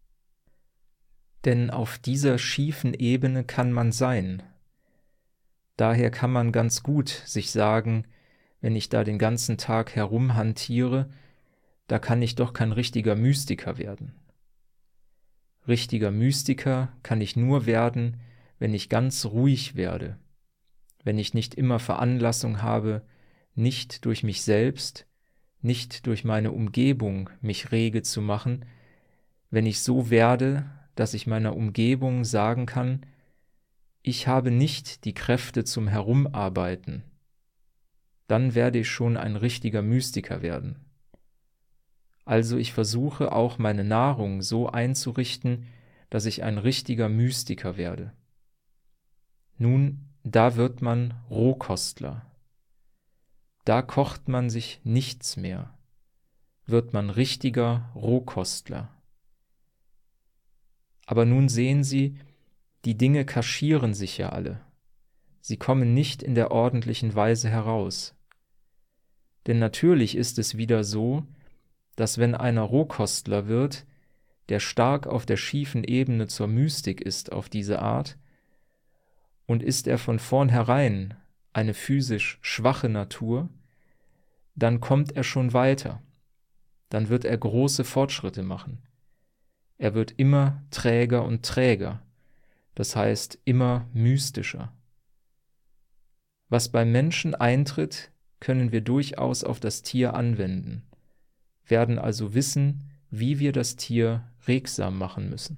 Denn auf dieser schiefen Ebene kann man sein. Daher kann man ganz gut sich sagen, wenn ich da den ganzen Tag herumhantiere, da kann ich doch kein richtiger Mystiker werden. Richtiger Mystiker kann ich nur werden, wenn ich ganz ruhig werde, wenn ich nicht immer Veranlassung habe, nicht durch mich selbst, nicht durch meine Umgebung mich rege zu machen, wenn ich so werde, dass ich meiner Umgebung sagen kann, ich habe nicht die Kräfte zum Herumarbeiten, dann werde ich schon ein richtiger Mystiker werden. Also ich versuche auch meine Nahrung so einzurichten, dass ich ein richtiger Mystiker werde. Nun, da wird man Rohkostler. Da kocht man sich nichts mehr, wird man richtiger Rohkostler. Aber nun sehen Sie, die Dinge kaschieren sich ja alle. Sie kommen nicht in der ordentlichen Weise heraus. Denn natürlich ist es wieder so, dass wenn einer Rohkostler wird, der stark auf der schiefen Ebene zur Mystik ist auf diese Art, und ist er von vornherein eine physisch schwache Natur, dann kommt er schon weiter, dann wird er große Fortschritte machen. Er wird immer träger und träger, das heißt immer mystischer. Was beim Menschen eintritt, können wir durchaus auf das Tier anwenden, werden also wissen, wie wir das Tier regsam machen müssen.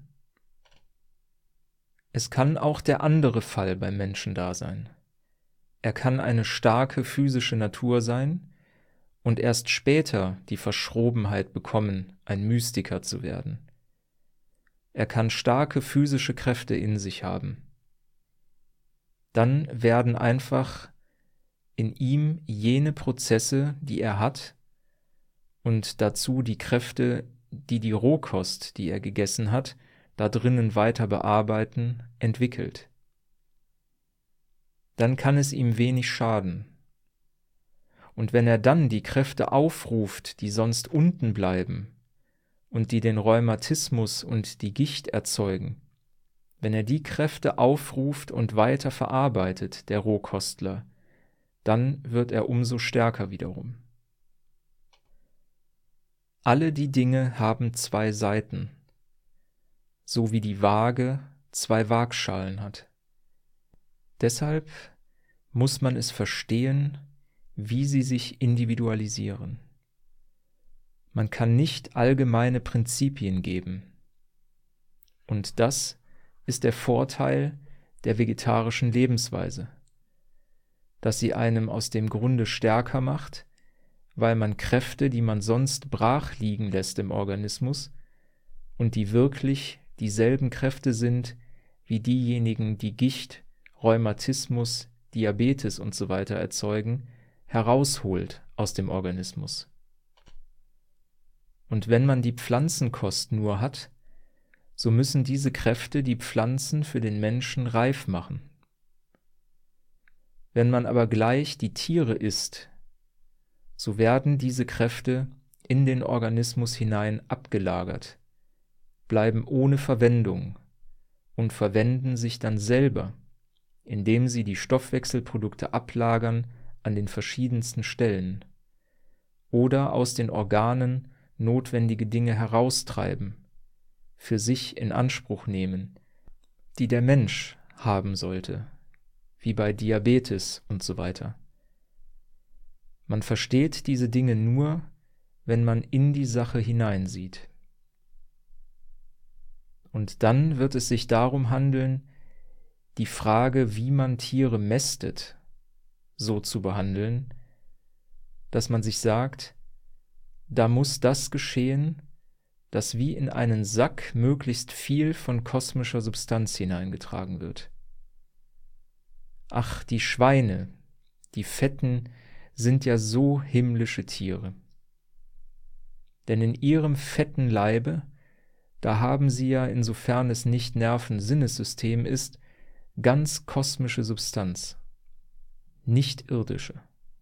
Es kann auch der andere Fall beim Menschen da sein. Er kann eine starke physische Natur sein und erst später die Verschrobenheit bekommen, ein Mystiker zu werden. Er kann starke physische Kräfte in sich haben. Dann werden einfach in ihm jene Prozesse, die er hat, und dazu die Kräfte, die die Rohkost, die er gegessen hat, da drinnen weiter bearbeiten, entwickelt. Dann kann es ihm wenig schaden. Und wenn er dann die Kräfte aufruft, die sonst unten bleiben und die den Rheumatismus und die Gicht erzeugen, wenn er die Kräfte aufruft und weiter verarbeitet, der Rohkostler, dann wird er umso stärker wiederum. Alle die Dinge haben zwei Seiten, so wie die Waage zwei Waagschalen hat. Deshalb muss man es verstehen, wie sie sich individualisieren. Man kann nicht allgemeine Prinzipien geben. Und das ist der Vorteil der vegetarischen Lebensweise, dass sie einem aus dem Grunde stärker macht, weil man Kräfte, die man sonst brach liegen lässt im Organismus und die wirklich dieselben Kräfte sind wie diejenigen, die Gicht, Rheumatismus, Diabetes und so weiter erzeugen, herausholt aus dem Organismus. Und wenn man die Pflanzenkost nur hat, so müssen diese Kräfte die Pflanzen für den Menschen reif machen. Wenn man aber gleich die Tiere isst, so werden diese Kräfte in den Organismus hinein abgelagert, bleiben ohne Verwendung und verwenden sich dann selber, indem sie die Stoffwechselprodukte ablagern an den verschiedensten Stellen oder aus den Organen notwendige Dinge heraustreiben, für sich in Anspruch nehmen, die der Mensch haben sollte, wie bei Diabetes und so weiter. Man versteht diese Dinge nur, wenn man in die Sache hineinsieht. Und dann wird es sich darum handeln, die Frage, wie man Tiere mästet, so zu behandeln, dass man sich sagt, da muss das geschehen, dass wie in einen Sack möglichst viel von kosmischer Substanz hineingetragen wird. Ach, die Schweine, die Fetten, sind ja so himmlische Tiere. Denn in ihrem fetten Leibe, da haben sie ja, insofern es nicht Nerven-Sinnessystem ist, ganz kosmische Substanz, nicht irdische.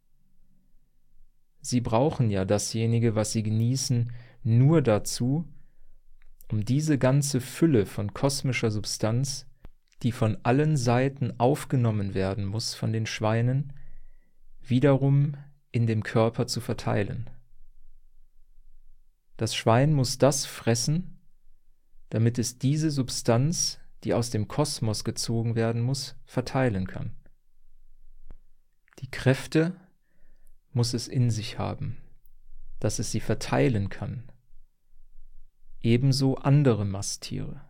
Sie brauchen ja dasjenige, was sie genießen, nur dazu, um diese ganze Fülle von kosmischer Substanz, die von allen Seiten aufgenommen werden muss von den Schweinen, wiederum in dem Körper zu verteilen. Das Schwein muss das fressen, damit es diese Substanz, die aus dem Kosmos gezogen werden muss, verteilen kann. Die Kräfte muss es in sich haben, dass es sie verteilen kann. Ebenso andere Masttiere.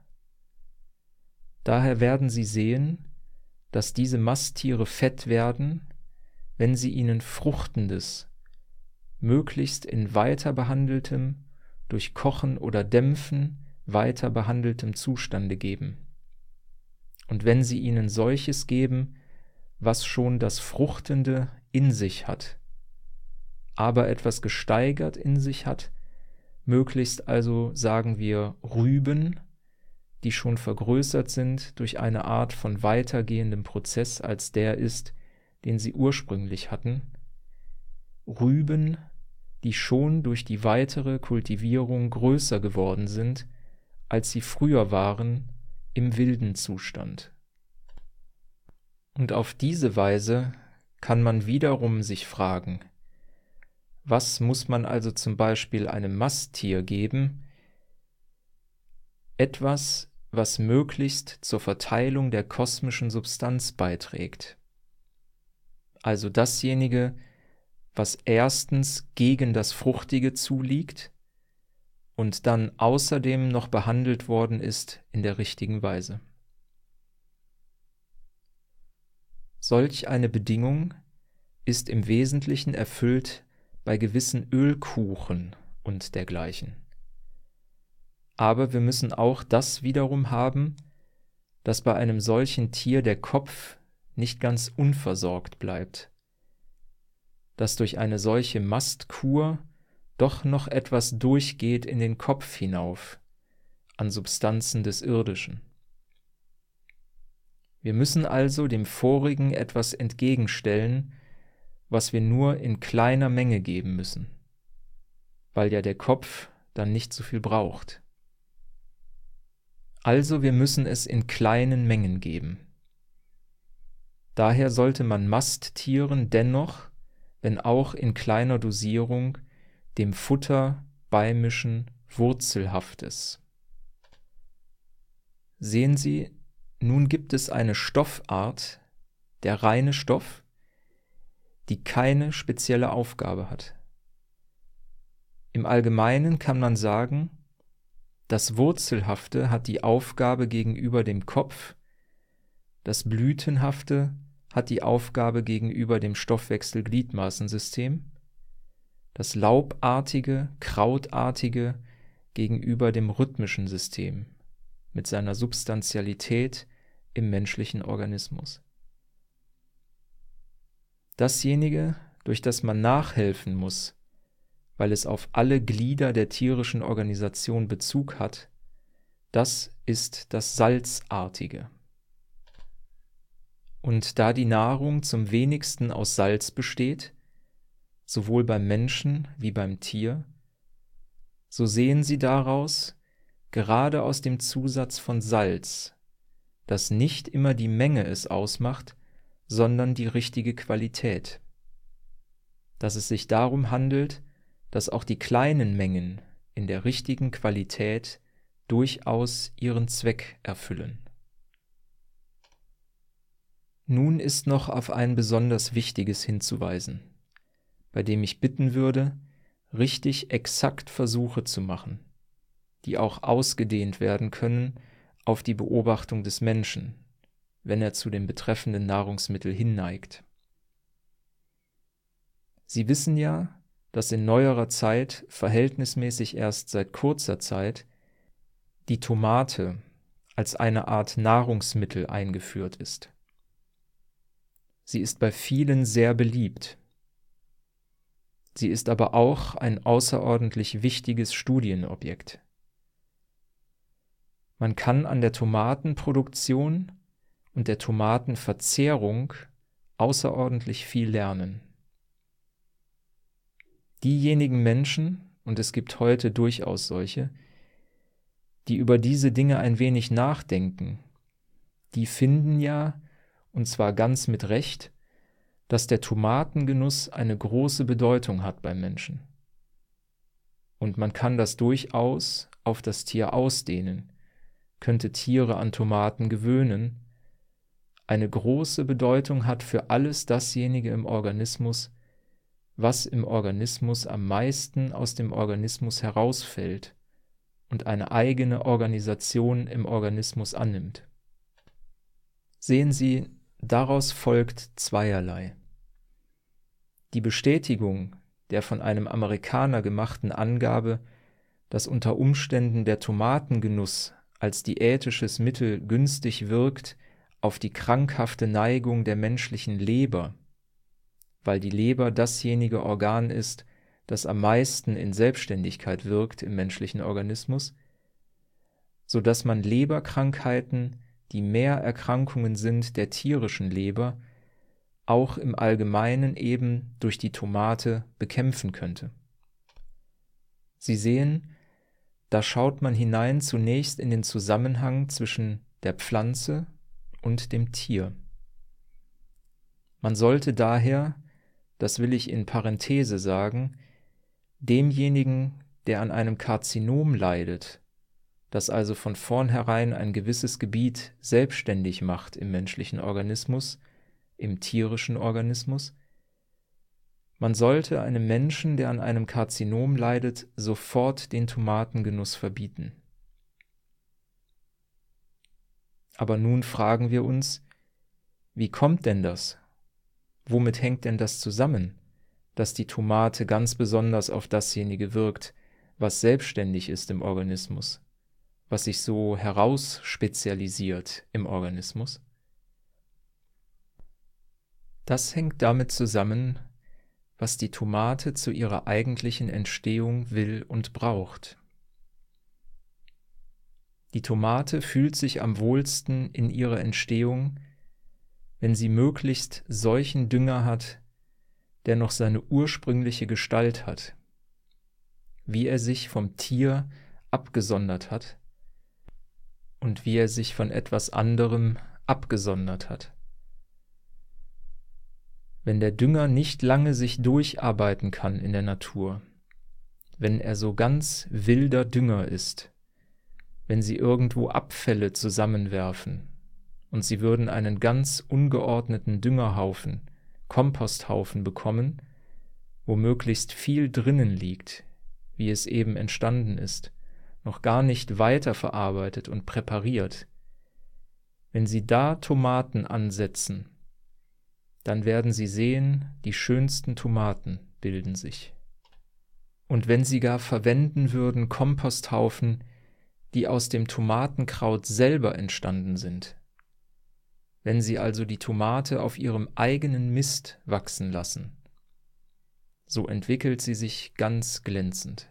Daher werden Sie sehen, dass diese Masttiere fett werden, wenn Sie ihnen Fruchtendes, möglichst in weiter behandeltem, durch Kochen oder Dämpfen weiter behandeltem Zustande geben. Und wenn Sie ihnen solches geben, was schon das Fruchtende in sich hat, aber etwas gesteigert in sich hat, möglichst also, sagen wir, Rüben, die schon vergrößert sind durch eine Art von weitergehendem Prozess, als der ist, den sie ursprünglich hatten, Rüben, die schon durch die weitere Kultivierung größer geworden sind, als sie früher waren im wilden Zustand. Und auf diese Weise kann man wiederum sich fragen, was muss man also zum Beispiel einem Masttier geben? Etwas, was möglichst zur Verteilung der kosmischen Substanz beiträgt. Also dasjenige, was erstens gegen das Fruchtige zuliegt und dann außerdem noch behandelt worden ist in der richtigen Weise. Solch eine Bedingung ist im Wesentlichen erfüllt bei gewissen Ölkuchen und dergleichen. Aber wir müssen auch das wiederum haben, dass bei einem solchen Tier der Kopf nicht ganz unversorgt bleibt, dass durch eine solche Mastkur doch noch etwas durchgeht in den Kopf hinauf, an Substanzen des Irdischen. Wir müssen also dem Vorigen etwas entgegenstellen, was wir nur in kleiner Menge geben müssen, weil ja der Kopf dann nicht so viel braucht. Also wir müssen es in kleinen Mengen geben. Daher sollte man Masttieren dennoch, wenn auch in kleiner Dosierung, dem Futter beimischen Wurzelhaftes. Sehen Sie, nun gibt es eine Stoffart, der reine Stoff, die keine spezielle Aufgabe hat. Im Allgemeinen kann man sagen, das Wurzelhafte hat die Aufgabe gegenüber dem Kopf, das Blütenhafte hat die Aufgabe gegenüber dem Stoffwechsel-Gliedmaßensystem, das Laubartige, Krautartige gegenüber dem rhythmischen System mit seiner Substantialität im menschlichen Organismus. Dasjenige, durch das man nachhelfen muss, weil es auf alle Glieder der tierischen Organisation Bezug hat, das ist das Salzartige. Und da die Nahrung zum wenigsten aus Salz besteht, sowohl beim Menschen wie beim Tier, so sehen Sie daraus, gerade aus dem Zusatz von Salz, dass nicht immer die Menge es ausmacht, sondern die richtige Qualität. Dass es sich darum handelt, dass auch die kleinen Mengen in der richtigen Qualität durchaus ihren Zweck erfüllen. Nun ist noch auf ein besonders Wichtiges hinzuweisen, bei dem ich bitten würde, richtig exakt Versuche zu machen, die auch ausgedehnt werden können auf die Beobachtung des Menschen, wenn er zu dem betreffenden Nahrungsmittel hinneigt. Sie wissen ja, dass in neuerer Zeit, verhältnismäßig erst seit kurzer Zeit, die Tomate als eine Art Nahrungsmittel eingeführt ist. Sie ist bei vielen sehr beliebt. Sie ist aber auch ein außerordentlich wichtiges Studienobjekt. Man kann an der Tomatenproduktion und der Tomatenverzehrung außerordentlich viel lernen. Diejenigen Menschen, und es gibt heute durchaus solche, die über diese Dinge ein wenig nachdenken, die finden ja, und zwar ganz mit Recht, dass der Tomatengenuss eine große Bedeutung hat beim Menschen. Und man kann das durchaus auf das Tier ausdehnen, könnte Tiere an Tomaten gewöhnen, eine große Bedeutung hat für alles dasjenige im Organismus, was im Organismus am meisten aus dem Organismus herausfällt und eine eigene Organisation im Organismus annimmt. Sehen Sie, daraus folgt zweierlei. Die Bestätigung der von einem Amerikaner gemachten Angabe, dass unter Umständen der Tomatengenuss als diätisches Mittel günstig wirkt auf die krankhafte Neigung der menschlichen Leber, weil die Leber dasjenige Organ ist, das am meisten in Selbstständigkeit wirkt im menschlichen Organismus, so dass man Leberkrankheiten, die mehr Erkrankungen sind der tierischen Leber, auch im Allgemeinen eben durch die Tomate bekämpfen könnte. Sie sehen, da schaut man hinein zunächst in den Zusammenhang zwischen der Pflanze und dem Tier. Man sollte daher, das will ich in Parenthese sagen, demjenigen, der an einem Karzinom leidet, das also von vornherein ein gewisses Gebiet selbstständig macht im menschlichen Organismus, im tierischen Organismus, man sollte einem Menschen, der an einem Karzinom leidet, sofort den Tomatengenuss verbieten. Aber nun fragen wir uns, wie kommt denn das? Womit hängt denn das zusammen, dass die Tomate ganz besonders auf dasjenige wirkt, was selbstständig ist im Organismus, was sich so herausspezialisiert im Organismus? Das hängt damit zusammen, was die Tomate zu ihrer eigentlichen Entstehung will und braucht. Die Tomate fühlt sich am wohlsten in ihrer Entstehung, wenn sie möglichst solchen Dünger hat, der noch seine ursprüngliche Gestalt hat, wie er sich vom Tier abgesondert hat und wie er sich von etwas anderem abgesondert hat. Wenn der Dünger nicht lange sich durcharbeiten kann in der Natur, wenn er so ganz wilder Dünger ist, wenn Sie irgendwo Abfälle zusammenwerfen und Sie würden einen ganz ungeordneten Düngerhaufen, Komposthaufen bekommen, wo möglichst viel drinnen liegt, wie es eben entstanden ist, noch gar nicht weiterverarbeitet und präpariert. Wenn Sie da Tomaten ansetzen, dann werden Sie sehen, die schönsten Tomaten bilden sich. Und wenn Sie gar verwenden würden Komposthaufen, die aus dem Tomatenkraut selber entstanden sind, wenn Sie also die Tomate auf ihrem eigenen Mist wachsen lassen, so entwickelt sie sich ganz glänzend.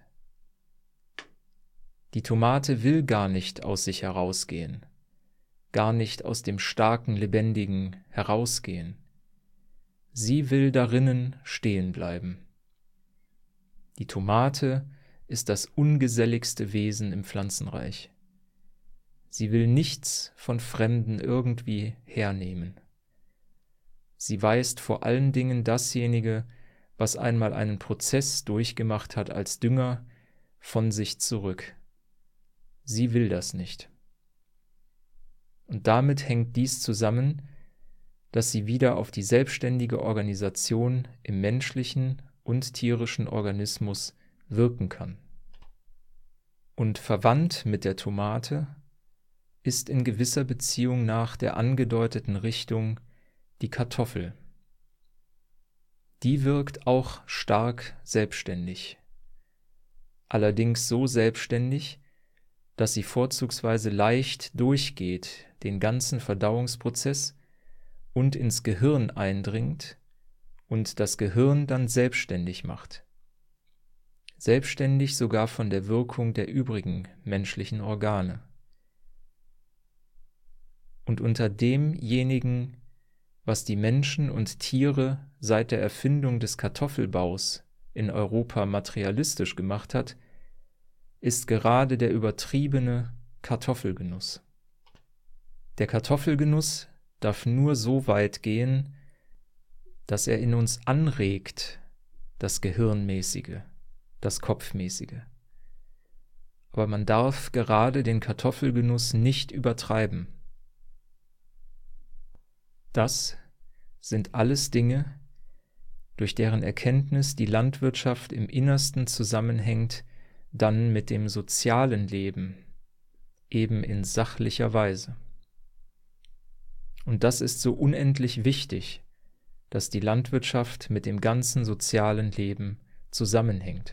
Die Tomate will gar nicht aus sich herausgehen, gar nicht aus dem starken, lebendigen herausgehen. Sie will darinnen stehen bleiben. Die Tomate ist das ungeselligste Wesen im Pflanzenreich. Sie will nichts von Fremden irgendwie hernehmen. Sie weist vor allen Dingen dasjenige, was einmal einen Prozess durchgemacht hat als Dünger, von sich zurück. Sie will das nicht. Und damit hängt dies zusammen, dass sie wieder auf die selbstständige Organisation im menschlichen und tierischen Organismus wirken kann. Und verwandt mit der Tomate ist in gewisser Beziehung nach der angedeuteten Richtung die Kartoffel. Die wirkt auch stark selbstständig, allerdings so selbstständig, dass sie vorzugsweise leicht durchgeht, den ganzen Verdauungsprozess und ins Gehirn eindringt und das Gehirn dann selbstständig macht. Selbstständig sogar von der Wirkung der übrigen menschlichen Organe. und unter demjenigen, was die Menschen und Tiere seit der Erfindung des Kartoffelbaus in Europa materialistisch gemacht hat, ist gerade der übertriebene Kartoffelgenuss. Der Kartoffelgenuss darf nur so weit gehen, dass er in uns anregt, das Gehirnmäßige, das Kopfmäßige. Aber man darf gerade den Kartoffelgenuss nicht übertreiben. Das sind alles Dinge, durch deren Erkenntnis die Landwirtschaft im Innersten zusammenhängt, dann mit dem sozialen Leben, eben in sachlicher Weise. Und das ist so unendlich wichtig, dass die Landwirtschaft mit dem ganzen sozialen Leben zusammenhängt.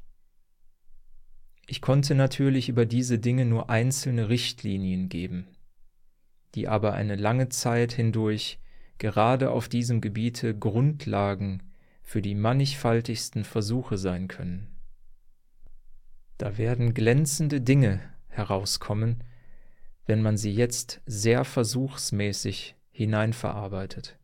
Ich konnte natürlich über diese Dinge nur einzelne Richtlinien geben, die aber eine lange Zeit hindurch gerade auf diesem Gebiete Grundlagen für die mannigfaltigsten Versuche sein können. Da werden glänzende Dinge herauskommen, wenn man sie jetzt sehr versuchsmäßig hineinverarbeitet.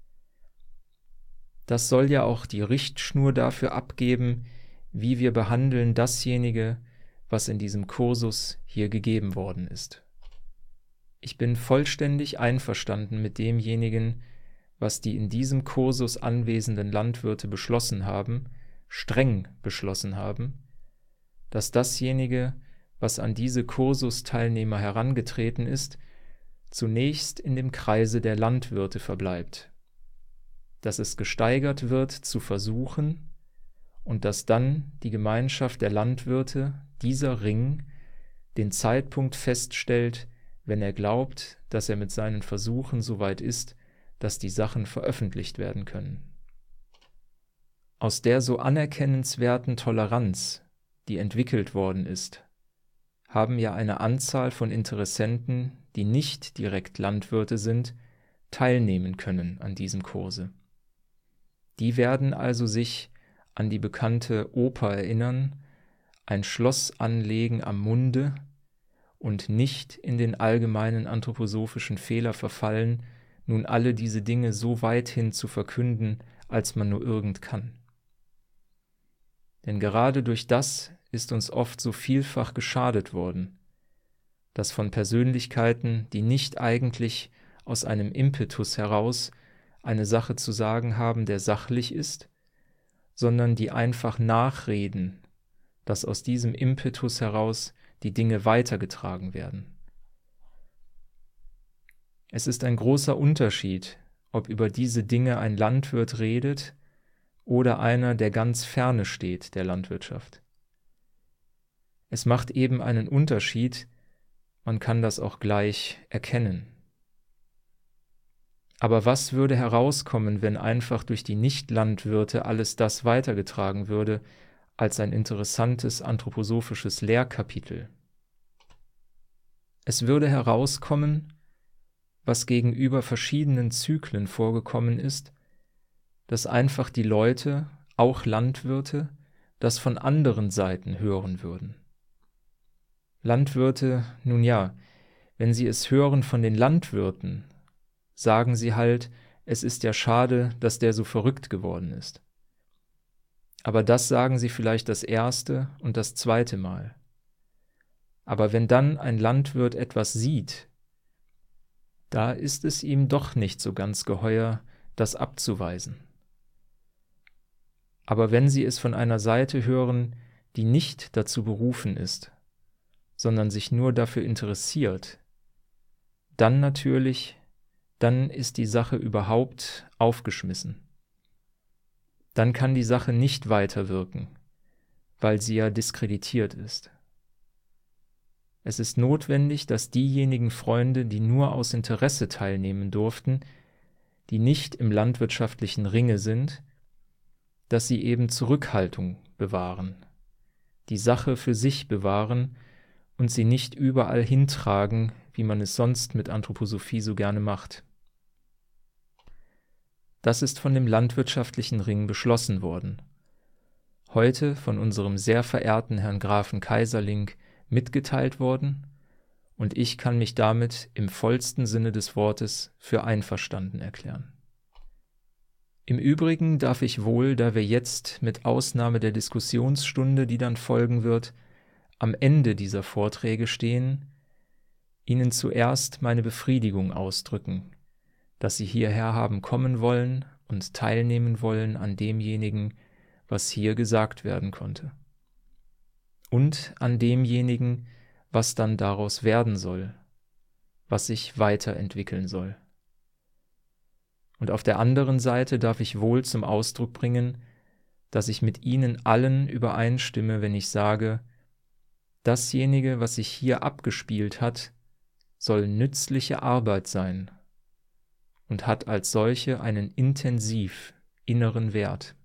Das soll ja auch die Richtschnur dafür abgeben, wie wir behandeln dasjenige, was in diesem Kursus hier gegeben worden ist. Ich bin vollständig einverstanden mit demjenigen, was die in diesem Kursus anwesenden Landwirte beschlossen haben, streng beschlossen haben, dass dasjenige, was an diese Kursusteilnehmer herangetreten ist, zunächst in dem Kreise der Landwirte verbleibt, dass es gesteigert wird zu Versuchen und dass dann die Gemeinschaft der Landwirte, dieser Ring, den Zeitpunkt feststellt, wenn er glaubt, dass er mit seinen Versuchen so weit ist, dass die Sachen veröffentlicht werden können. Aus der so anerkennenswerten Toleranz, die entwickelt worden ist, haben ja eine Anzahl von Interessenten, die nicht direkt Landwirte sind, teilnehmen können an diesem Kurse. Die werden also sich an die bekannte Oper erinnern, ein Schloss anlegen am Munde und nicht in den allgemeinen anthroposophischen Fehler verfallen, nun alle diese Dinge so weit hin zu verkünden, als man nur irgend kann. Denn gerade durch das ist uns oft so vielfach geschadet worden, dass von Persönlichkeiten, die nicht eigentlich aus einem Impetus heraus eine Sache zu sagen haben, der sachlich ist, sondern die einfach nachreden, dass aus diesem Impetus heraus die Dinge weitergetragen werden. Es ist ein großer Unterschied, ob über diese Dinge ein Landwirt redet oder einer, der ganz ferne steht der Landwirtschaft. Es macht eben einen Unterschied, man kann das auch gleich erkennen. Aber was würde herauskommen, wenn einfach durch die Nicht-Landwirte alles das weitergetragen würde, als ein interessantes anthroposophisches Lehrkapitel? Es würde herauskommen, was gegenüber verschiedenen Zyklen vorgekommen ist, dass einfach die Leute, auch Landwirte, das von anderen Seiten hören würden. Landwirte, nun ja, wenn sie es hören von den Landwirten, sagen sie halt, es ist ja schade, dass der so verrückt geworden ist. Aber das sagen sie vielleicht das erste und das zweite Mal. Aber wenn dann ein Landwirt etwas sieht, da ist es ihm doch nicht so ganz geheuer, das abzuweisen. Aber wenn sie es von einer Seite hören, die nicht dazu berufen ist, sondern sich nur dafür interessiert, dann natürlich, dann ist die Sache überhaupt aufgeschmissen. Dann kann die Sache nicht weiterwirken, weil sie ja diskreditiert ist. Es ist notwendig, dass diejenigen Freunde, die nur aus Interesse teilnehmen durften, die nicht im landwirtschaftlichen Ringe sind, dass sie eben Zurückhaltung bewahren, die Sache für sich bewahren und sie nicht überall hintragen, wie man es sonst mit Anthroposophie so gerne macht. Das ist von dem landwirtschaftlichen Ring beschlossen worden. Heute von unserem sehr verehrten Herrn Grafen Kaiserling mitgeteilt worden und ich kann mich damit im vollsten Sinne des Wortes für einverstanden erklären. Im Übrigen darf ich wohl, da wir jetzt mit Ausnahme der Diskussionsstunde, die dann folgen wird, am Ende dieser Vorträge stehen, Ihnen zuerst meine Befriedigung ausdrücken, dass Sie hierher haben kommen wollen und teilnehmen wollen an demjenigen, was hier gesagt werden konnte. Und an demjenigen, was dann daraus werden soll, was sich weiterentwickeln soll. Und auf der anderen Seite darf ich wohl zum Ausdruck bringen, dass ich mit Ihnen allen übereinstimme, wenn ich sage, dasjenige, was sich hier abgespielt hat, soll nützliche Arbeit sein und hat als solche einen intensiv inneren Wert.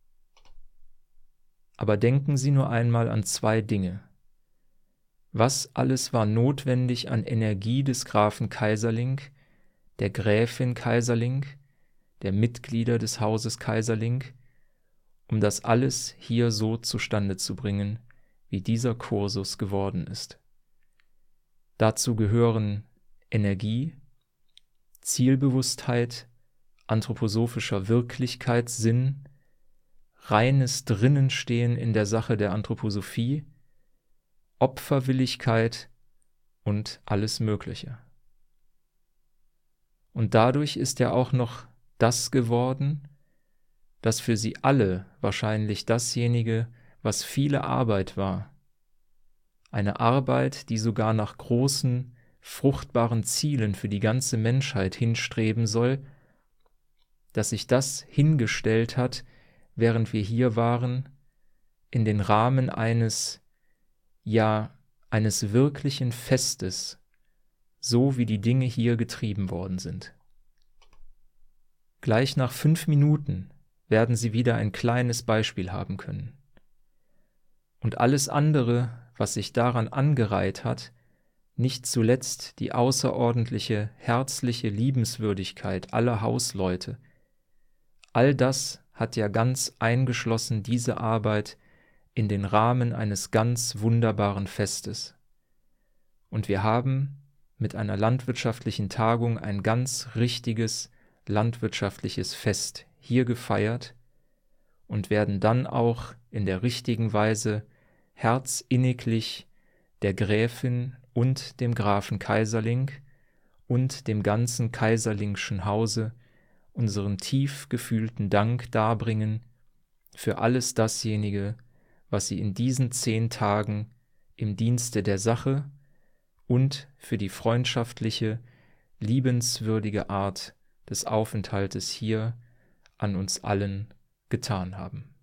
Aber denken Sie nur einmal an 2 Dinge. Was alles war notwendig an Energie des Grafen Keyserlingk, der Gräfin Keyserlingk, der Mitglieder des Hauses Keyserlingk, um das alles hier so zustande zu bringen, wie dieser Kursus geworden ist. Dazu gehören Energie, Zielbewusstheit, anthroposophischer Wirklichkeitssinn, reines Drinnenstehen in der Sache der Anthroposophie, Opferwilligkeit und alles Mögliche. Und dadurch ist ja auch noch das geworden, dass für sie alle wahrscheinlich dasjenige, was viele Arbeit war, eine Arbeit, die sogar nach großen, fruchtbaren Zielen für die ganze Menschheit hinstreben soll, dass sich das hingestellt hat, während wir hier waren, in den Rahmen eines wirklichen Festes, so wie die Dinge hier getrieben worden sind. Gleich nach 5 Minuten werden Sie wieder ein kleines Beispiel haben können. Und alles andere, was sich daran angereiht hat, nicht zuletzt die außerordentliche, herzliche Liebenswürdigkeit aller Hausleute, all das hat ja ganz eingeschlossen diese Arbeit in den Rahmen eines ganz wunderbaren Festes. Und wir haben mit einer landwirtschaftlichen Tagung ein ganz richtiges landwirtschaftliches Fest hier gefeiert und werden dann auch in der richtigen Weise herzinniglich der Gräfin und dem Grafen Keyserlingk und dem ganzen Keyserlingschen Hause unseren tief gefühlten Dank darbringen für alles dasjenige, was sie in diesen 10 Tagen im Dienste der Sache und für die freundschaftliche, liebenswürdige Art des Aufenthaltes hier an uns allen getan haben.